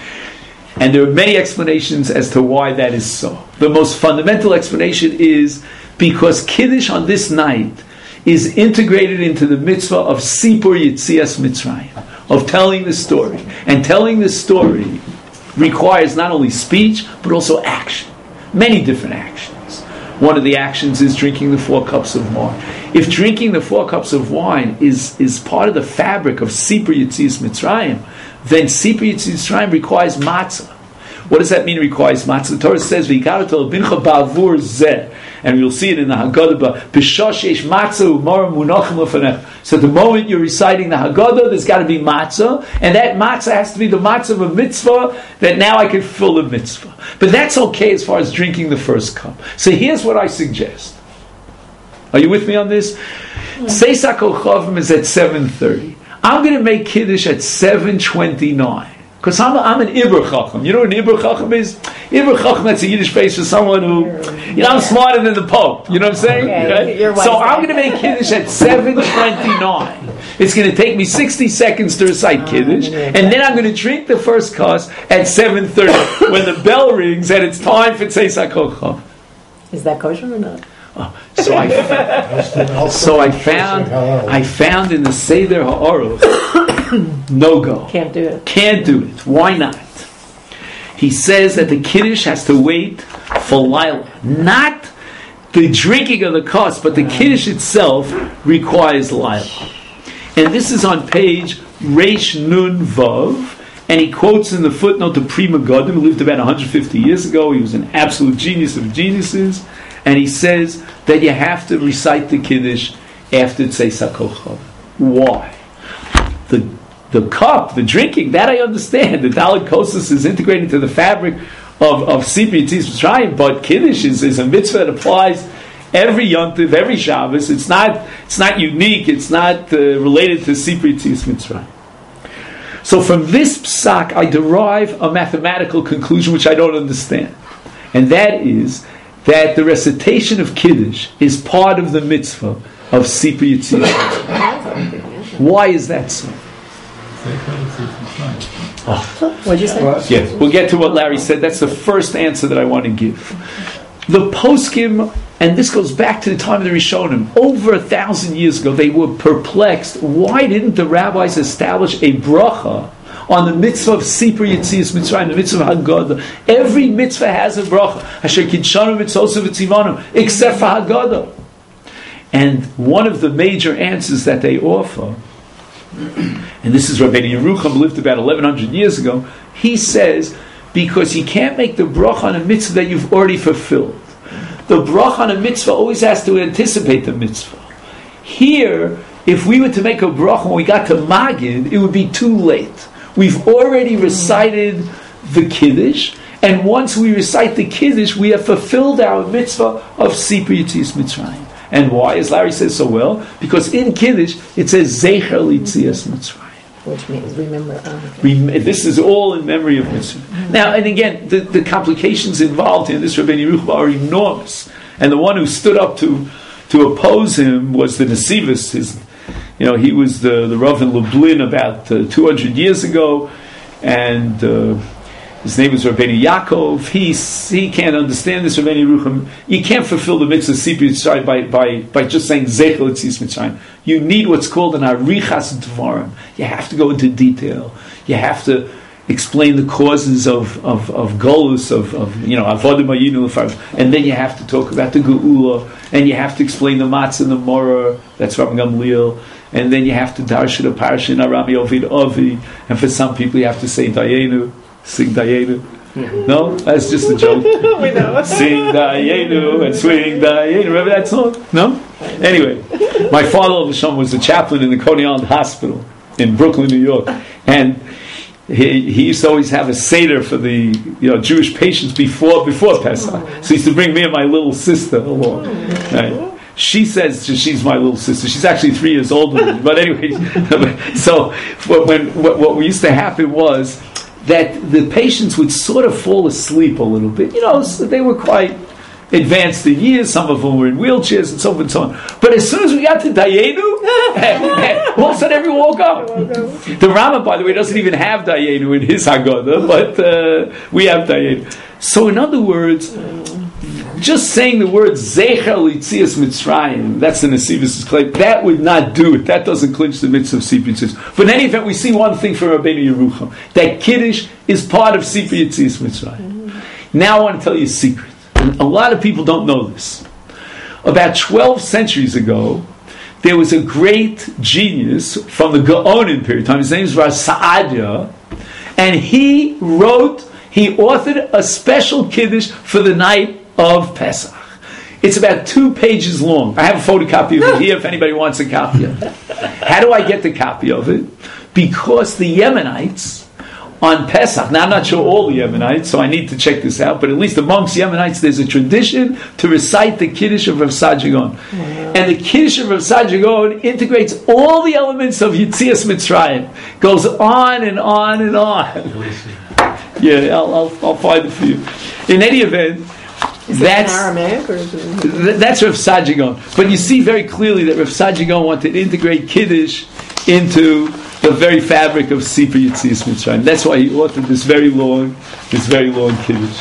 And there are many explanations as to why that is so. The most fundamental explanation is because Kiddush on this night is integrated into the mitzvah of Sipur Yitzias Mitzrayim, of telling the story. And telling the story requires not only speech, but also action. Many different actions. One of the actions is drinking the four cups of wine. If drinking the four cups of wine is, is part of the fabric of Sipur Yitzias Mitzrayim, then Sipur Yitzias Mitzrayim requires matzah. What does that mean, requires matzah? The Torah says, V'yikarat l'bincha ba'avur zeh. And you'll see it in the Haggadah, B'shosh yesh matzah u'mara munachim l'fanech. So the moment you're reciting the Haggadah, there's got to be matzah, and that matzah has to be the matzah of a mitzvah, that now I can fill the mitzvah. But that's okay as far as drinking the first cup. So here's what I suggest. Are you with me on this? Tzeis HaKochavim is at seven thirty. I'm going to make Kiddush at seven twenty-nine. Because I'm, I'm an Iber Chacham. You know what an Iber Chacham is? Iber Chacham, that's a Yiddish phrase for someone who, you know, I'm smarter than the Pope. You know what I'm saying? Okay, okay? So I'm going to make Kiddush at seven twenty-nine. It's going to take me sixty seconds to recite Kiddush, and then I'm going to drink the first cuss at seven thirty when the bell rings and it's time for Tzeis HaKochom. Is that kosher or not? Oh, so I found, so I found I found in the Seder HaOruch, no go. Can't do it. Can't do it. Why not? He says that the Kiddush has to wait for Laila. Not the drinking of the cuss, but the Kiddush itself requires Laila. And this is on page Reish Nun Vav, and he quotes in the footnote the Pri Megadim, who lived about one hundred fifty years ago. He was an absolute genius of geniuses. And he says that you have to recite the Kiddush after Tzeis HaKochom. Why? The the cup, the drinking, that I understand. The Dalet Kossos is integrated into the fabric of, of Sipur Yitzias Mitzrayim, but Kiddush is, is a mitzvah that applies every Yom Tov, every Shabbos. It's not, it's not unique, it's not uh, related to Sipur Yitzias Mitzrayim. So from this psak, I derive a mathematical conclusion which I don't understand. And that is that the recitation of Kiddush is part of the mitzvah of Sipur Yitzias Mitzrayim. Why is that so? Oh. What'd you say? Yes, we'll get to what Larry said. That's the first answer that I want to give. The poskim, and this goes back to the time of the Rishonim, over a thousand years ago, they were perplexed. Why didn't the rabbis establish a bracha on the mitzvah of Sipur Yitzias Mitzrayim, the mitzvah of Haggadah? Every mitzvah has a bracha. Asher kidshanu mitzvosav v'tzivanu, except for Haggadah. And one of the major answers that they offer, and this is Rabbeinu Yerucham, lived about eleven hundred years ago, he says, because you can't make the bracha on a mitzvah that you've already fulfilled. The bracha on a mitzvah always has to anticipate the mitzvah. Here, if we were to make a bracha when we got to Magid, it would be too late. We've already recited the Kiddush, and once we recite the Kiddush, we have fulfilled our mitzvah of Sipur Yitzias Mitzrayim. And why, as Larry says so well, because in Kiddush it says Zecher L'Yitzias Mitzrayim. Which means remember. Oh, okay. Rem- this is all in memory of mitzvah. Mm-hmm. Now, and again, the, the complications involved in this Rabbeinu Yerucham are enormous. And the one who stood up to to oppose him was the Nesivos, his You know, he was the, the Rav in Lublin about uh, two hundred years ago, and uh, his name was Rabbeinu Yaakov. He, he can't understand this, Rabbeinu Yerucham. You can't fulfill the mitzvah of Sipur Yitzrayim by, by, by just saying Zechel Etzias Mitzrayim. You need what's called an Arichas Dvarim. You have to go into detail. You have to explain the causes of of, of Golus, of, of you know Avodim Hayinu, and then you have to talk about the Geula, and you have to explain the Matzah and the Morah. That's Rabbi Gamliel. And then you have to darshan the parasha in Arami Ovid Ovi, and for some people you have to say Dayenu, sing Dayenu. Mm-hmm. No, that's just a joke. We know. Sing Dayenu and swing Dayenu. Remember that song? No. Anyway, my father Lashon was a chaplain in the Coney Island Hospital in Brooklyn, New York, and he he used to always have a seder for the you know Jewish patients before before Pesach. So he used to bring me and my little sister along. Right? She says she's my little sister. She's actually three years older than me. But anyway, so when what, what used to happen was that the patients would sort of fall asleep a little bit. You know, so they were quite advanced in years. Some of them were in wheelchairs and so forth and so on. But as soon as we got to Dayenu, all of a sudden everyone woke up. The Rama, by the way, doesn't even have Dayenu in his Haggadah, but uh, we have Dayenu. So in other words, just saying the word Zecher Litzias Mitzrayim, that's the Nesivus' claim, that would not do it. That doesn't clinch the mitzvah of Sipur Yitzis. But in any event, we see one thing from Rabbeinu Yerucham, that Kiddush is part of Sipur Yitzis Mitzrayim. Mm-hmm. Now I want to tell you a secret. And a lot of people don't know this. About twelve centuries ago, there was a great genius from the Gaonim period of time. His name is Rav Saadia, and he wrote, he authored a special Kiddush for the night of Pesach. It's about two pages long. I have a photocopy of it here if anybody wants a copy of it. How do I get the copy of it? Because the Yemenites on Pesach, now I'm not sure all the Yemenites, so I need to check this out, but at least amongst Yemenites there's a tradition to recite the Kiddush of Rav Saadia Gaon. And the Kiddush of Rav Saadia Gaon integrates all the elements of Yitzias Mitzrayim. Goes on and on and on. Yeah, I'll, I'll, I'll find it for you. In any event, Is that's it in Aramaic or is it in th- that's Rav Saadia Gaon. But you see very clearly that Rav Saadia Gaon wanted to integrate Kiddush into the very fabric of Sipur Yitzias Mitzrayim. That's why he authored this very long, this very long Kiddush.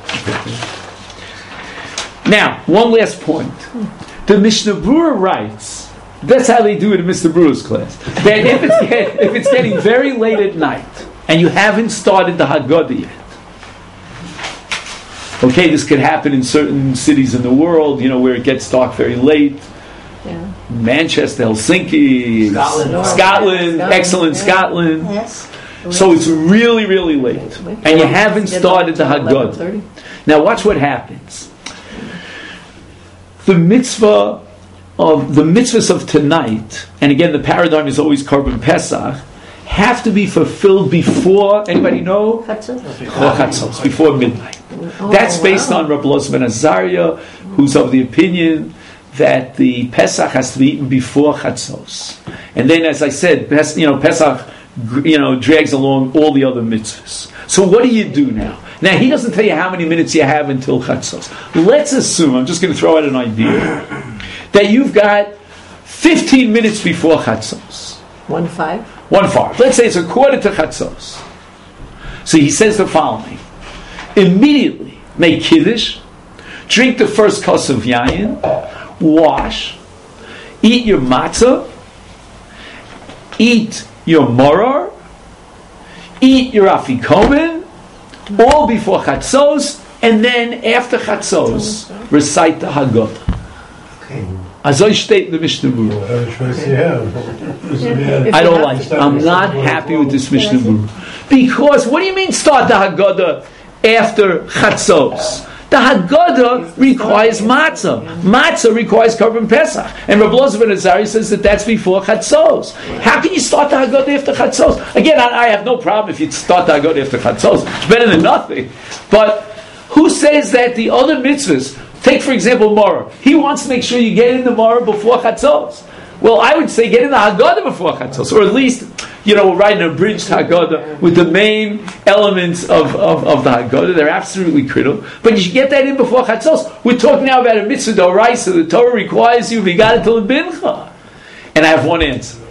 Now, one last point. The Mishnah Berurah writes, that's how they do it in Mister Brewer's class, that if it's, get, if it's getting very late at night and you haven't started the Haggadah yet, okay, this could happen in certain cities in the world, you know, where it gets dark very late. Yeah. Manchester, Helsinki, Scotland, Scotland, Scotland, excellent yeah. Scotland. Yes. So it's really, really late. And you haven't started the Haggadah. Now watch what happens. The mitzvah of, the mitzvahs of tonight, and again the paradigm is always Korban Pesach, have to be fulfilled before, anybody know? Chatzos, before midnight. Oh, That's based wow. on Rabbi Elazar ben Azariah, who's of the opinion that the Pesach has to be eaten before Chatzos. And then, as I said, Pes, you know, Pesach, you know, drags along all the other mitzvahs. So what do you do now? Now, he doesn't tell you how many minutes you have until Chatzos. Let's assume, I'm just going to throw out an idea, that you've got fifteen minutes before Chatzos. One five? One five. Let's say it's a quarter to Chatzos. So he says the following. Immediately make Kiddush, drink the first kos of yayin, wash, eat your matzah, eat your moror, eat your afikomen, all before Chatzos, and then after Chatzos, recite the Haggadah. Okay. Azoy steht in the Mishnah Berurah. I don't like it. I'm not happy with this Mishnah Berurah. Because, what do you mean start the Haggadah after Chatzos? The Haggadah requires matzah. Matzah requires Korban Pesach. And Rabbi Elazar ben Azariah says that that's before Chatzos. How can you start the Haggadah after Chatzos? Again, I, I have no problem if you start the Haggadah after Chatzos. It's better than nothing. But who says that the other mitzvahs, take for example Morah, he wants to make sure you get in the Morah before Chatzos. Well, I would say get in the Haggadah before Chatzos, or at least, you know, write an abridged Haggadah with the main elements of, of, of the Haggadah. They're absolutely critical. But you should get that in before Chatzos. We're talking now about a mitzvah d'oraisa. The Torah requires you, if you got it till the bincha. And I have one answer.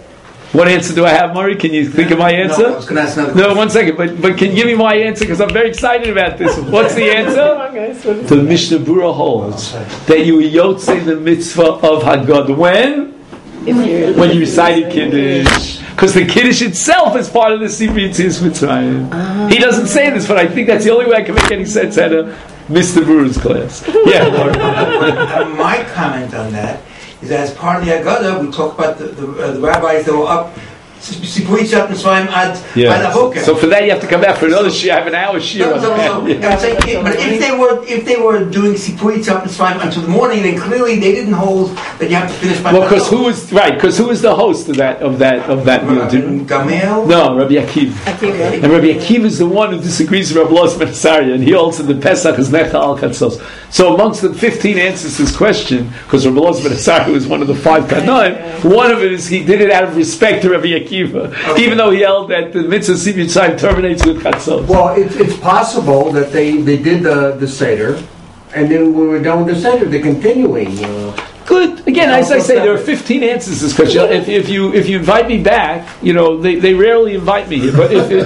What answer do I have, Murray? Can you think of my answer? No, I was going to ask another No, question. one second. But but can you give me my answer? Because I'm very excited about this. What's the Come answer? on, guys. What is The Mishnah Berurah holds that you yotze the mitzvah of Haggadah. When? If you're- When you recited Kiddush. Because the Kiddush itself is part of the Sifra Yetzias Mitzrayim. He doesn't say this, but I think that's the only way I can make any sense out of Mister Berurah's class. Yeah. Uh, my comment on that is that as part of the Haggadah, we talk about the, the, uh, the rabbis that were up, Sipuri Tzat Mitzrayim ad Yeah. Havoker. So for that, you have to come back for another shir. I have an hour shir. No, on no, that. no. I'm saying, if- but if they were if they were doing Sipuri Tzat Mitzrayim until the morning, then clearly they didn't hold that you have to finish by. Well, because who was right? Because who was the host of that of that of that meal? Did- Gamel? No, Rabbi Akiva. Akiva. And Rabbi Akiva is the one who disagrees with Rabbi Los Ben Asariah, and he also the Pesach is Necha al Chatzos. So amongst the fifteen answers to this question, because Rabbi Los Ben Asariah was one of the five Tanoim, one of it is he did it out of respect to Rabbi Akiva, Okay. even though he held that the mitzvah Sivit Tzayim terminates with Chatzos. Well, it's, it's possible that they, they did the, the Seder, and then when we were done with the Seder, they're continuing. Uh, Good. Again, as I say, there are fifteen answers to this question. If, if you if you invite me back, you know they, they rarely invite me here. But if, if,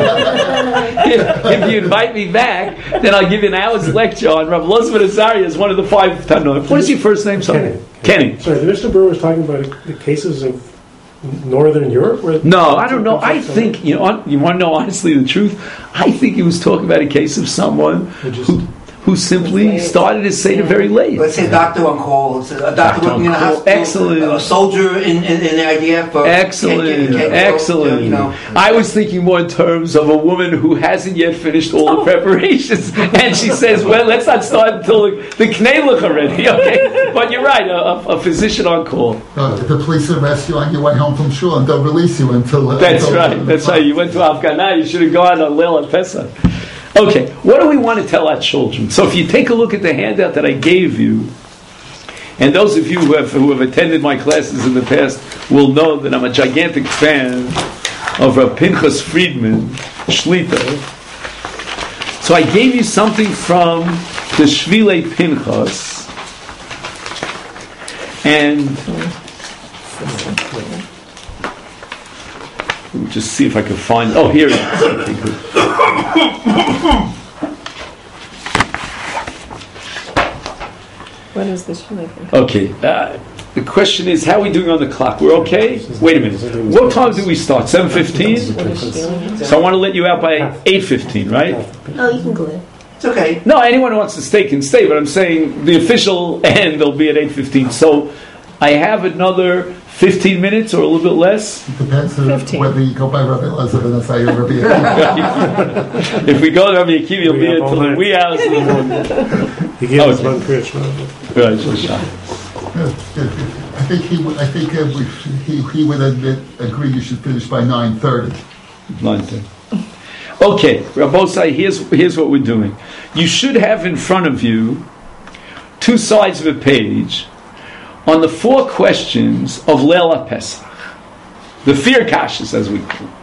if, if you invite me back, then I'll give you an hour's lecture on Rav Los Ben Asariah is one of the five Tanoim. What is your first name? Sorry, Kenny. Sorry, the Mishnah Berurah was talking about the cases of Northern Europe? Where No, I don't know. I think you know. You want to know honestly the truth? I think he was talking about a case of someone who who simply started his Seder very late. Let's say a doctor on call, it's a doctor Doctor working in a on call. hospital, Excellent. a soldier in, in, in the I D F. uh, Excellent, can't get- can't go, excellent. You know. I was thinking more in terms of a woman who hasn't yet finished all the preparations, and she says, "Well, let's not start until the, the Kneilich already." Okay, but you're right. A, a, a physician on call. Uh, the police arrest you on your way home from shul and don't release you until... Uh, That's until right. That's right. You went to Afghanistan. You should have gone on Leil and Pesach. Okay, what do we want to tell our children? So if you take a look at the handout that I gave you, and those of you who have, who have attended my classes in the past will know that I'm a gigantic fan of Rav Pinchas Friedman, Shlita. So I gave you something from the Shvilei Pinchas, and let me just see if I can find. Oh, here it is. Okay, good. What is this? Shulchan? Okay, uh, the question is, how are we doing on the clock? We're okay? Wait a minute. What time do we start? seven fifteen? What is Shulchan? So I want to let you out by eight fifteen, right? Oh, you can go ahead. It's okay. No, anyone who wants to stay can stay, but I'm saying the official end will be at eight fifteen. So I have another fifteen minutes or a little bit less. Depends on fifteen. whether you go by Rabbi Elazar and Asai or Rabbi Akiva. If we go to Rabbi Akiva, you'll be here till the wee hours of the morning. he gave us Okay. one Krishna. Right, Shoshan. I think he would, I think uh, we, he, he would admit, agree you should finish by nine thirty. Nine ten. Okay, Rabbosai, here's here's what we're doing. You should have in front of you two sides of a page on the four questions of Leil Pesach, the fear kashas, as we call it.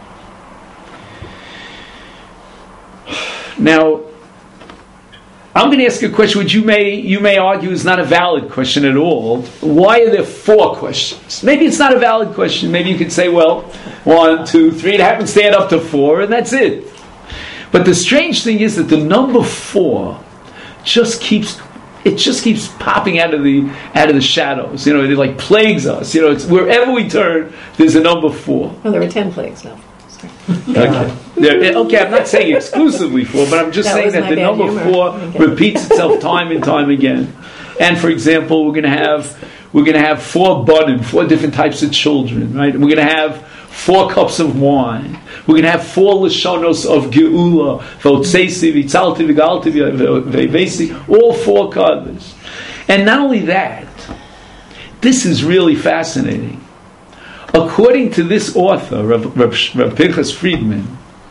Now, I'm going to ask a question which you may you may argue is not a valid question at all. Why are there four questions? Maybe it's not a valid question. Maybe you could say, well, one, two, three. It happens to add up to four, and that's it. But the strange thing is that the number four just keeps it just keeps popping out of the out of the shadows. You know, it like plagues us. You know, it's, wherever we turn, there's a number four. Oh, there were ten plagues now. Sorry. Okay. There, okay, I'm not saying exclusively four, but I'm just That saying was that my the bad number humor. four Okay. repeats itself time and time again. And for example, we're going to have we're going to have four banim, four different types of children, right? We're going to have four cups of wine. We're going to have four lashonos of geula, v'otzeisi, v'tzalti, v'galti, v'vesi, all four colors. And not only that, this is really fascinating. According to this author, Rav, Rav, Rav Pinchas Friedman,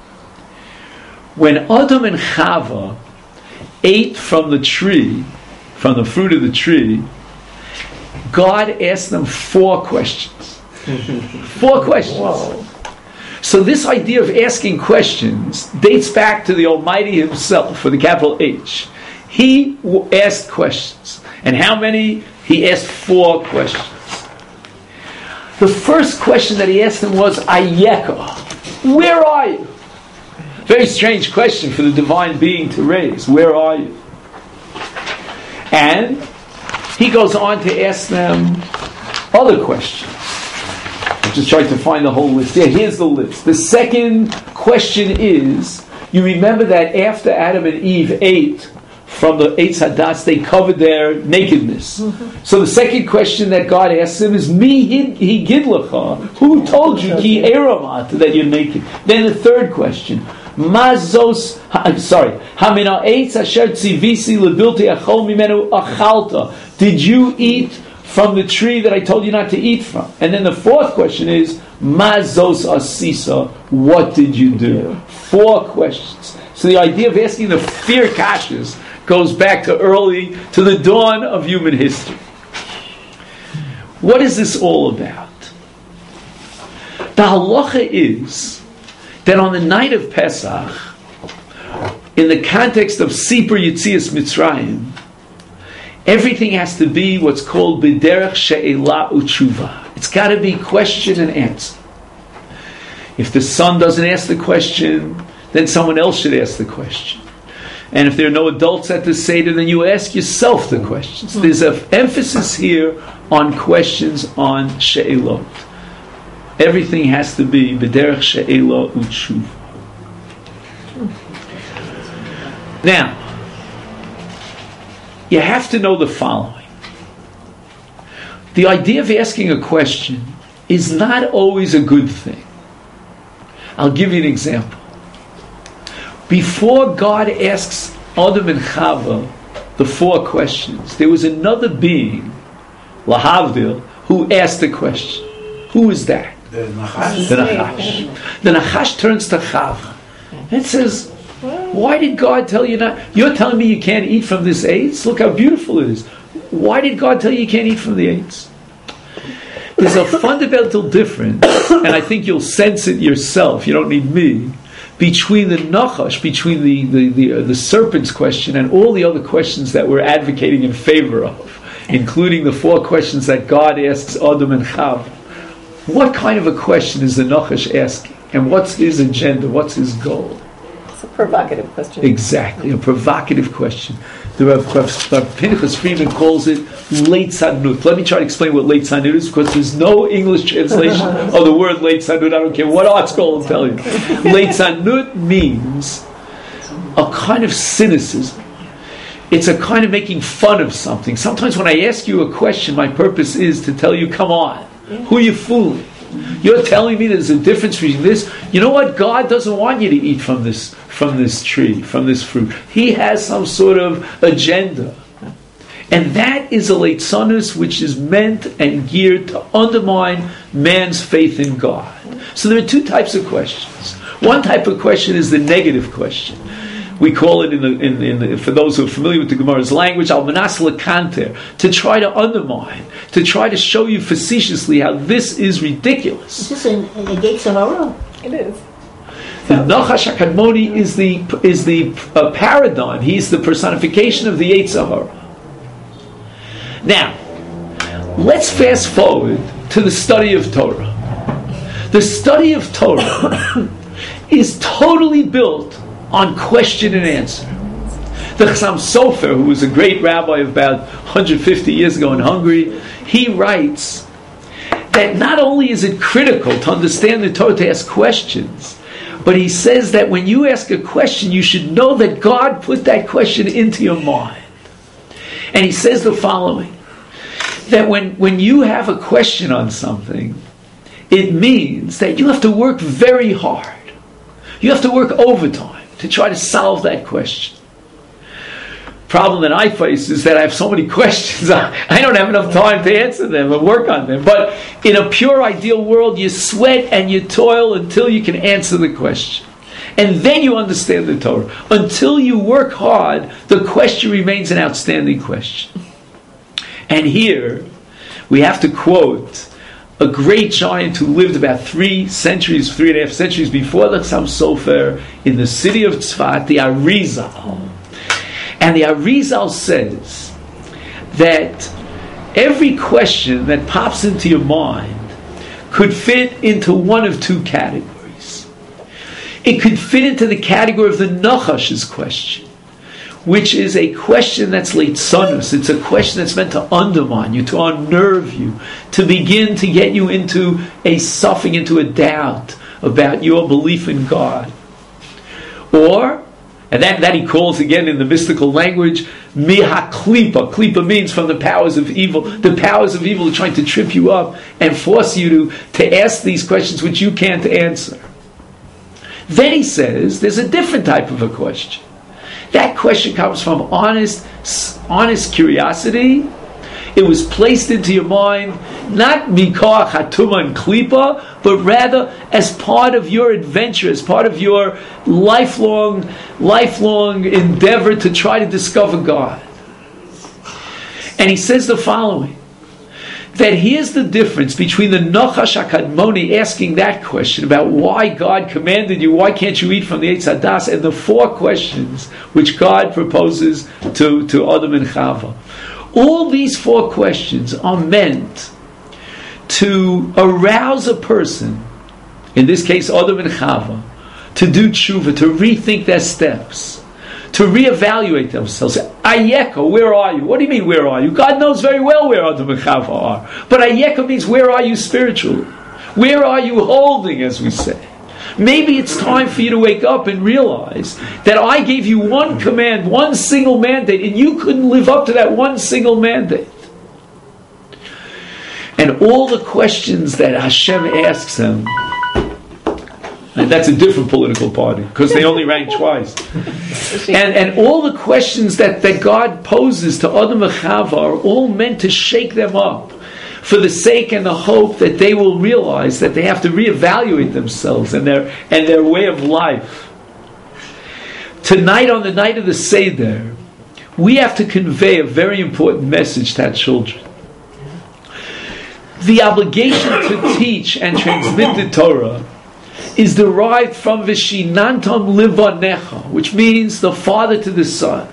when Adam and Chava ate from the tree, from the fruit of the tree, God asked them four questions. Four questions. Whoa. So this idea of asking questions dates back to the Almighty Himself, with a capital H. He w- asked questions. And how many? He asked four questions. The first question that he asked him was, Ayeka, where are you? Very strange question for the divine being to raise. Where are you? And he goes on to ask them other questions. I'm just trying to find the whole list. Yeah, here's the list. The second question is, you remember that after Adam and Eve ate from the Eitz Hadas, they covered their nakedness. Mm-hmm. So the second question that God asks him is, Mi hi gidlecha? Who told you ki eramat, that you're naked? Then the third question, Mazos, I'm sorry, Hamina Eitz asher tzivisi lebilti achol mimenu achalta. Did you eat from the tree that I told you not to eat from? And then the fourth question is, Mazos asisa, what did you do? Four questions. So the idea of asking the fear kashas goes back to early, to the dawn of human history. What is this all about? The halacha is that on the night of Pesach, in the context of Sipur Yitzias Mitzrayim, everything has to be what's called B'derech She'ela U'tshuva. It's got to be question and answer. If the son doesn't ask the question, then someone else should ask the question. And if there are no adults at the Seder, then you ask yourself the questions. There's an emphasis here on questions on She'elot. Everything has to be B'derech She'ela U'tshuva. Now, you have to know the following. The idea of asking a question is not always a good thing. I'll give you an example. Before God asks Adam and Chava the four questions, there was another being, Lahavdil, who asked the question. Who is that? The Nachash. The Nachash. The Nachash turns to Chava and says, why did God tell you not? You're telling me you can't eat from this eitz? Look how beautiful it is. Why did God tell you you can't eat from the eitz? There's a fundamental difference, and I think you'll sense it yourself, you don't need me, between the Nachash, between the, the, the, uh, the serpent's question and all the other questions that we're advocating in favor of, including the four questions that God asks Adam and Chava. What kind of a question is the Nachash asking? And what's his agenda? What's his goal? It's a provocative question. Exactly, a provocative question. The Rav, Rav, Rav Pinchas Friedman calls it Leit Tzadnut. Let me try to explain what Leit Tzadnut is, because there's no English translation of the word Leit Tzadnut. I don't care what art school will tell you. Leit Tzadnut means a kind of cynicism. It's a kind of making fun of something. Sometimes when I ask you a question, my purpose is to tell you, come on, who are you fooling? You're telling me there's a difference between this. You know what? God doesn't want you to eat from this from this tree, from this fruit. He has some sort of agenda. And that is a leitzanus which is meant and geared to undermine man's faith in God. So there are two types of questions. One type of question is the negative question. We call it, in the, in, in the, for those who are familiar with the Gemara's language, al-manas lekanter, to try to undermine, to try to show you facetiously how this is ridiculous. Is this in, in the gates of Horror? It is. The Nachash HaKadmoni is the is the uh, paradigm. He's the personification of the Yetzer Hara. Now, let's fast forward to the study of Torah. The study of Torah is totally built on question and answer. The Chassam Sofer, who was a great rabbi of about one hundred fifty years ago in Hungary, he writes that not only is it critical to understand the Torah to ask questions, but he says that when you ask a question, you should know that God put that question into your mind. And he says the following, that when, when you have a question on something, it means that you have to work very hard. You have to work overtime to try to solve that question. Problem that I face is that I have so many questions, I don't have enough time to answer them and work on them. But in a pure ideal world, you sweat and you toil until you can answer the question. And then you understand the Torah. Until you work hard, the question remains an outstanding question. And here, we have to quote a great giant who lived about three centuries, three and a half centuries before the Chassam Sofer in the city of Tzfat, the Arizal. And the Arizal says that every question that pops into your mind could fit into one of two categories. It could fit into the category of the Nachash's question, which is a question that's leitzanus. It's a question that's meant to undermine you, to unnerve you, to begin to get you into a suffering, into a doubt about your belief in God. Or, and that, that he calls again in the mystical language, miha klipa. Klipa means from the powers of evil. The powers of evil are trying to trip you up and force you to, to ask these questions which you can't answer. Then he says there's a different type of a question. That question comes from honest, honest curiosity. It was placed into your mind, not mikoach hatuma and klipa, but rather as part of your adventure, as part of your lifelong, lifelong endeavor to try to discover God. And he says the following, that here's the difference between the Nachash HaKadmoni asking that question about why God commanded you, why can't you eat from the Eitz Hadas, and the four questions which God proposes to, to Adam and Chava. All these four questions are meant to arouse a person, in this case Adam and Chava, to do tshuva, to rethink their steps, to reevaluate themselves. Ayeka, where are you? What do you mean, where are you? God knows very well where Adam and Chava are. But Ayeka means, where are you spiritually? Where are you holding, as we say? Maybe it's time for you to wake up and realize that I gave you one command, one single mandate, and you couldn't live up to that one single mandate. And all the questions that Hashem asks him, and that's a different political party, because they only rank twice. And and all the questions that, that God poses to Adam and Chava are all meant to shake them up, for the sake and the hope that they will realize that they have to reevaluate themselves and their and their way of life. Tonight, on the night of the Seder, we have to convey a very important message to our children. The obligation to teach and transmit the Torah is derived from Vishinantam Livanecha, which means the father to the son.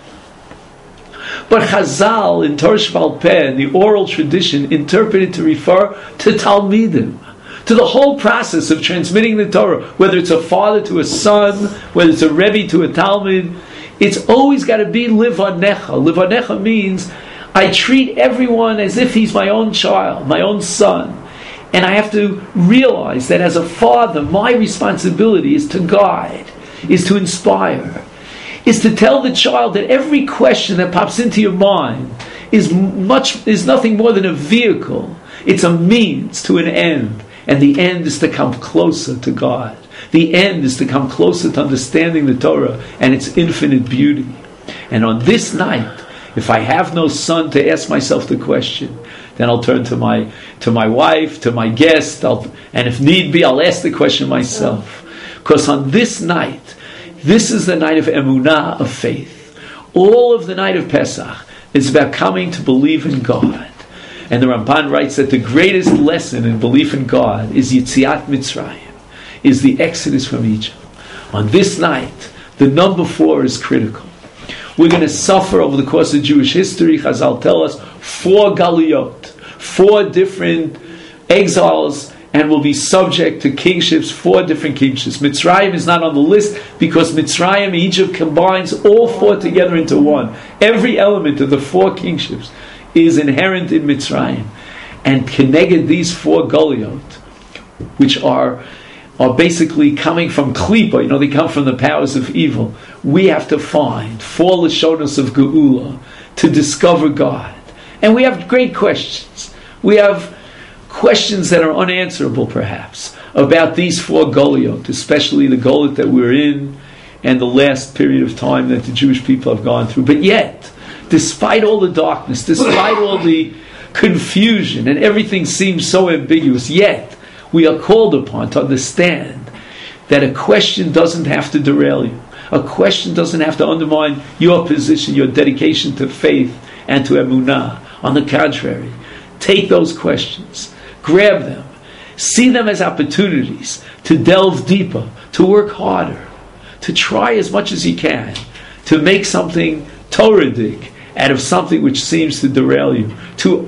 But Chazal, in Torah Sheba'al Peh, the oral tradition, interpreted to refer to Talmidim, to the whole process of transmitting the Torah, whether it's a father to a son, whether it's a Rebbe to a Talmud, it's always got to be Livanecha. Livanecha means I treat everyone as if he's my own child, my own son. And I have to realize that as a father, my responsibility is to guide, is to inspire, is to tell the child that every question that pops into your mind is much is nothing more than a vehicle. It's a means to an end. And the end is to come closer to God. The end is to come closer to understanding the Torah and its infinite beauty. And on this night, if I have no son to ask myself the question, then I'll turn to my to my wife, to my guest, I'll, and if need be, I'll ask the question myself. Because on this night, this is the night of emunah, of faith. All of the night of Pesach is about coming to believe in God. And the Ramban writes that the greatest lesson in belief in God is Yetziat Mitzrayim, is the exodus from Egypt. On this night, the number four is critical. We're going to suffer over the course of Jewish history, Chazal tell us, four galiyot, four different exiles, and will be subject to kingships, four different kingships. Mitzrayim is not on the list because Mitzrayim, Egypt, combines all four together into one. Every element of the four kingships is inherent in Mitzrayim. And connected these four galiyot, which are are basically coming from Klipa, you know, they come from the powers of evil. We have to find four Lashonos of Geula to discover God. And we have great questions. We have questions that are unanswerable, perhaps, about these four Goliot, especially the Goliot that we're in and the last period of time that the Jewish people have gone through. But yet, despite all the darkness, despite all the confusion, and everything seems so ambiguous, yet we are called upon to understand that a question doesn't have to derail you. A question doesn't have to undermine your position, your dedication to faith and to emunah. On the contrary, take those questions, grab them, see them as opportunities to delve deeper, to work harder, to try as much as you can to make something Torahic out of something which seems to derail you, to up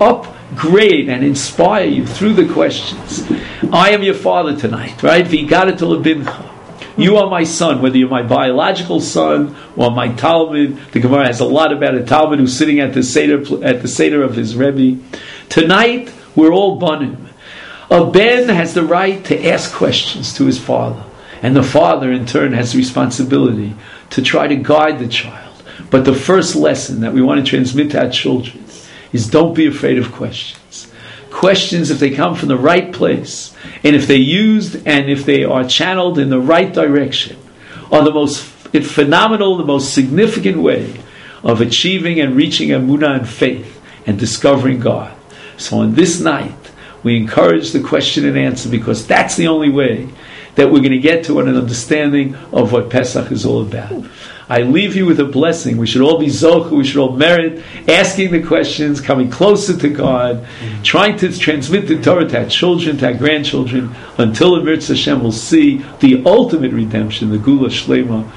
grade and inspire you through the questions. I am your father tonight, right? V'yigadet lebimcha. You are my son, whether you're my biological son or my Talmud. The Gemara has a lot about a Talmud who's sitting at the Seder, at the Seder of his Rebbe. Tonight, we're all banim. A ben has the right to ask questions to his father. And the father, in turn, has the responsibility to try to guide the child. But the first lesson that we want to transmit to our children is don't be afraid of questions. Questions, if they come from the right place, and if they're used and if they are channeled in the right direction, are the most phenomenal, the most significant way of achieving and reaching emunah and faith and discovering God. So on this night, we encourage the question and answer, because that's the only way that we're going to get to an understanding of what Pesach is all about. I leave you with a blessing. We should all be zochu, we should all merit asking the questions, coming closer to God, trying to transmit the Torah to our children, to our grandchildren, until the Mirz Hashem will see the ultimate redemption, the Gula Shlema.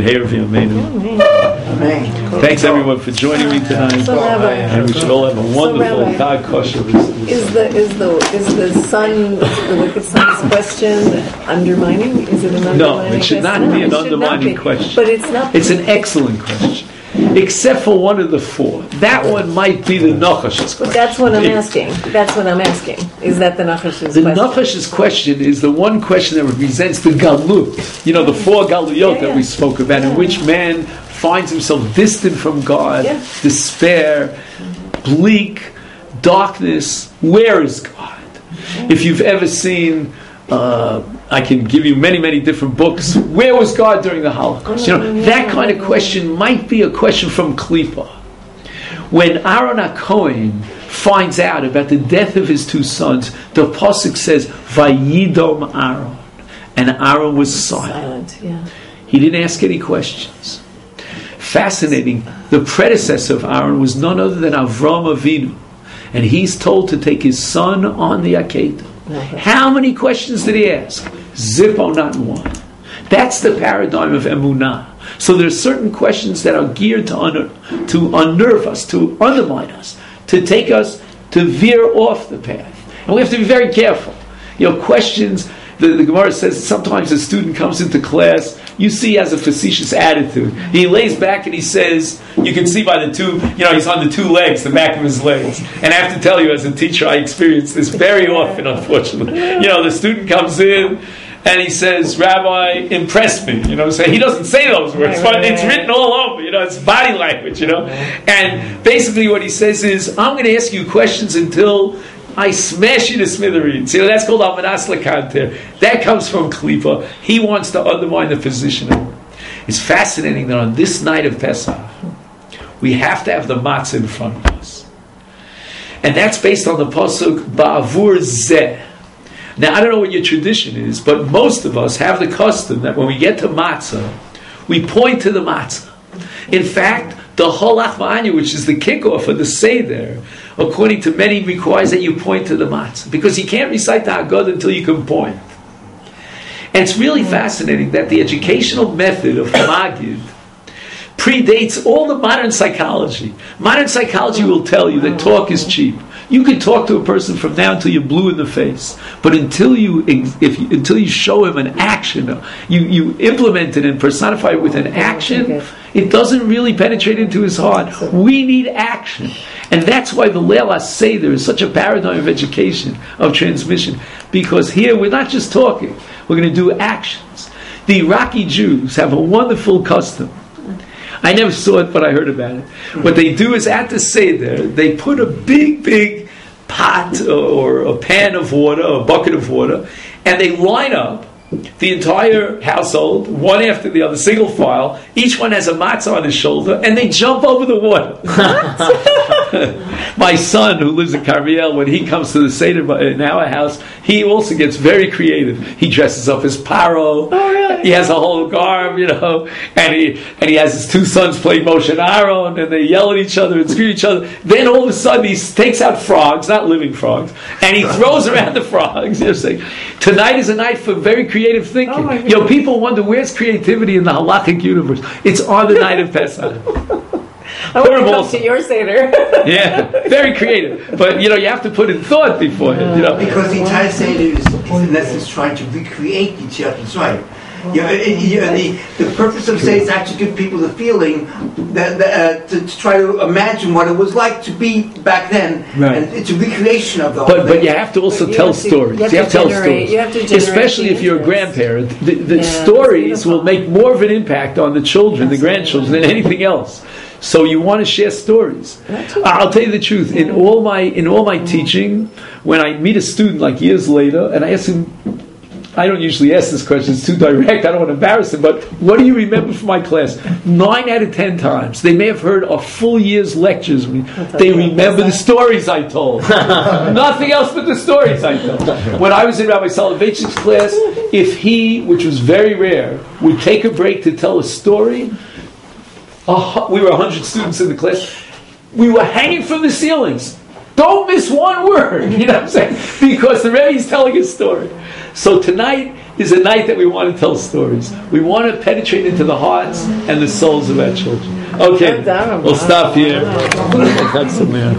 Amen. Thanks everyone for joining me tonight. So, Rabbi, and we should all have a wonderful so, Tag Kosher. Is the is the is the son the wicked son's question undermining? Is it an undermining? No, it should not question? be an No, it should not undermining be. question. But it's not. It's an excellent question, except for one of the four. That one might be the Nachash's question. But that's what I'm asking. That's what I'm asking. Is that the Nachash's The question? Nachash's question is the one question that represents the Galut. You know, the four Galuyot Yeah, yeah. that we spoke about, in which man finds himself distant from God, Yeah. despair, bleak, darkness. Where is God? If you've ever seen, uh, I can give you many, many different books. Where was God during the Holocaust? You know, that kind of question might be a question from Klippa. When Aaron HaKohen finds out about the death of his two sons, the pasuk says, "Vayidom Aaron," and Aaron was silent. Silent. Yeah. He didn't ask any questions. Fascinating. The predecessor of Aaron was none other than Avram Avinu, and he's told to take his son on the Akedah. How many questions did he ask? Zippo, not one. That's the paradigm of emunah. So there are certain questions that are geared to un- to unnerve us, to undermine us, to take us, to veer off the path. And we have to be very careful. You know, questions, the, the Gemara says sometimes a student comes into class, you see he has a facetious attitude. He lays back and he says, you can see by the two, you know, he's on the two legs, the back of his legs. And I have to tell you, as a teacher, I experience this very often, unfortunately. You know, the student comes in, and he says, "Rabbi, impress me." You know, so he doesn't say those words, but it's written all over. You know, it's body language. You know, and basically what he says is, "I'm going to ask you questions until I smash you to smithereens." You know, that's called Almanas Lakanter. That comes from Klippa. He wants to undermine the position. It's fascinating that on this night of Pesach, we have to have the matzah in front of us, and that's based on the pasuk Ba'avur Zeh. Now, I don't know what your tradition is, but most of us have the custom that when we get to matzah, we point to the matzah. In fact, the Holach Ma'anya, which is the kickoff of the Seder, according to many, requires that you point to the matzah, because you can't recite the Haggadah until you can point. And it's really fascinating that the educational method of Maggid predates all the modern psychology. Modern psychology will tell you that talk is cheap. You can talk to a person from now until you're blue in the face, but until you if you, until you show him an action, you, you implement it and personify it with an action, it doesn't really penetrate into his heart. We need action. And that's why the Leil HaSeder is such a paradigm of education, of transmission, because here we're not just talking, we're going to do actions. The Iraqi Jews have a wonderful custom. I never saw it, but I heard about it. What they do is at the Seder, they put a big, big pot or a pan of water, a bucket of water, and they line up the entire household, one after the other, single file. Each one has a matzah on his shoulder, and they jump over the water. My son, who lives in Carmiel, when he comes to the Seder in our house, he also gets very creative. He dresses up as Paro. Oh, really? He has a whole garb, you know, and he and he has his two sons play Moshe and Aaron, and they yell at each other and scream at each other. Then all of a sudden he takes out frogs, not living frogs, and he throws around the frogs. You're saying, tonight is a night for very creative thinking. Oh, you know, people wonder, where's creativity in the halachic universe? It's on the night of Pesach. I Purim want to come also. to your Seder. Yeah, very creative. But, you know, you have to put in thought beforehand, you know. Because the entire Seder is, is in essence trying to recreate Yetziat Mitzrayim. You know, it- you know, the, the purpose of Seder is actually to give people the feeling that, that uh, to, to try to imagine what it was like to be back then, Right. and it's a recreation of the whole But, but thing. you have to also But you tell have to- stories. you have You to have to tell generate- stories. you have to generate Especially the if you're a interest. grandparent. The, the Yeah, stories that's will make more of an impact on the children, the grandchildren, than anything else. So you want to share stories. I'll tell you the truth. In all my in all my teaching, when I meet a student like years later, and I ask him, I don't usually ask this question, it's too direct, I don't want to embarrass him, but what do you remember from my class? Nine out of ten times. They may have heard a full year's lectures. They remember the stories I told. Nothing else but the stories I told. When I was in Rabbi Soloveitchik's class, if he, which was very rare, would take a break to tell a story, uh, we were one hundred students in the class, we were hanging from the ceilings. Don't miss one word, you know what I'm saying? Because the Rebbe is telling a story. So tonight is a night that we want to tell stories. We want to penetrate into the hearts and the souls of our children. Okay, we'll stop here.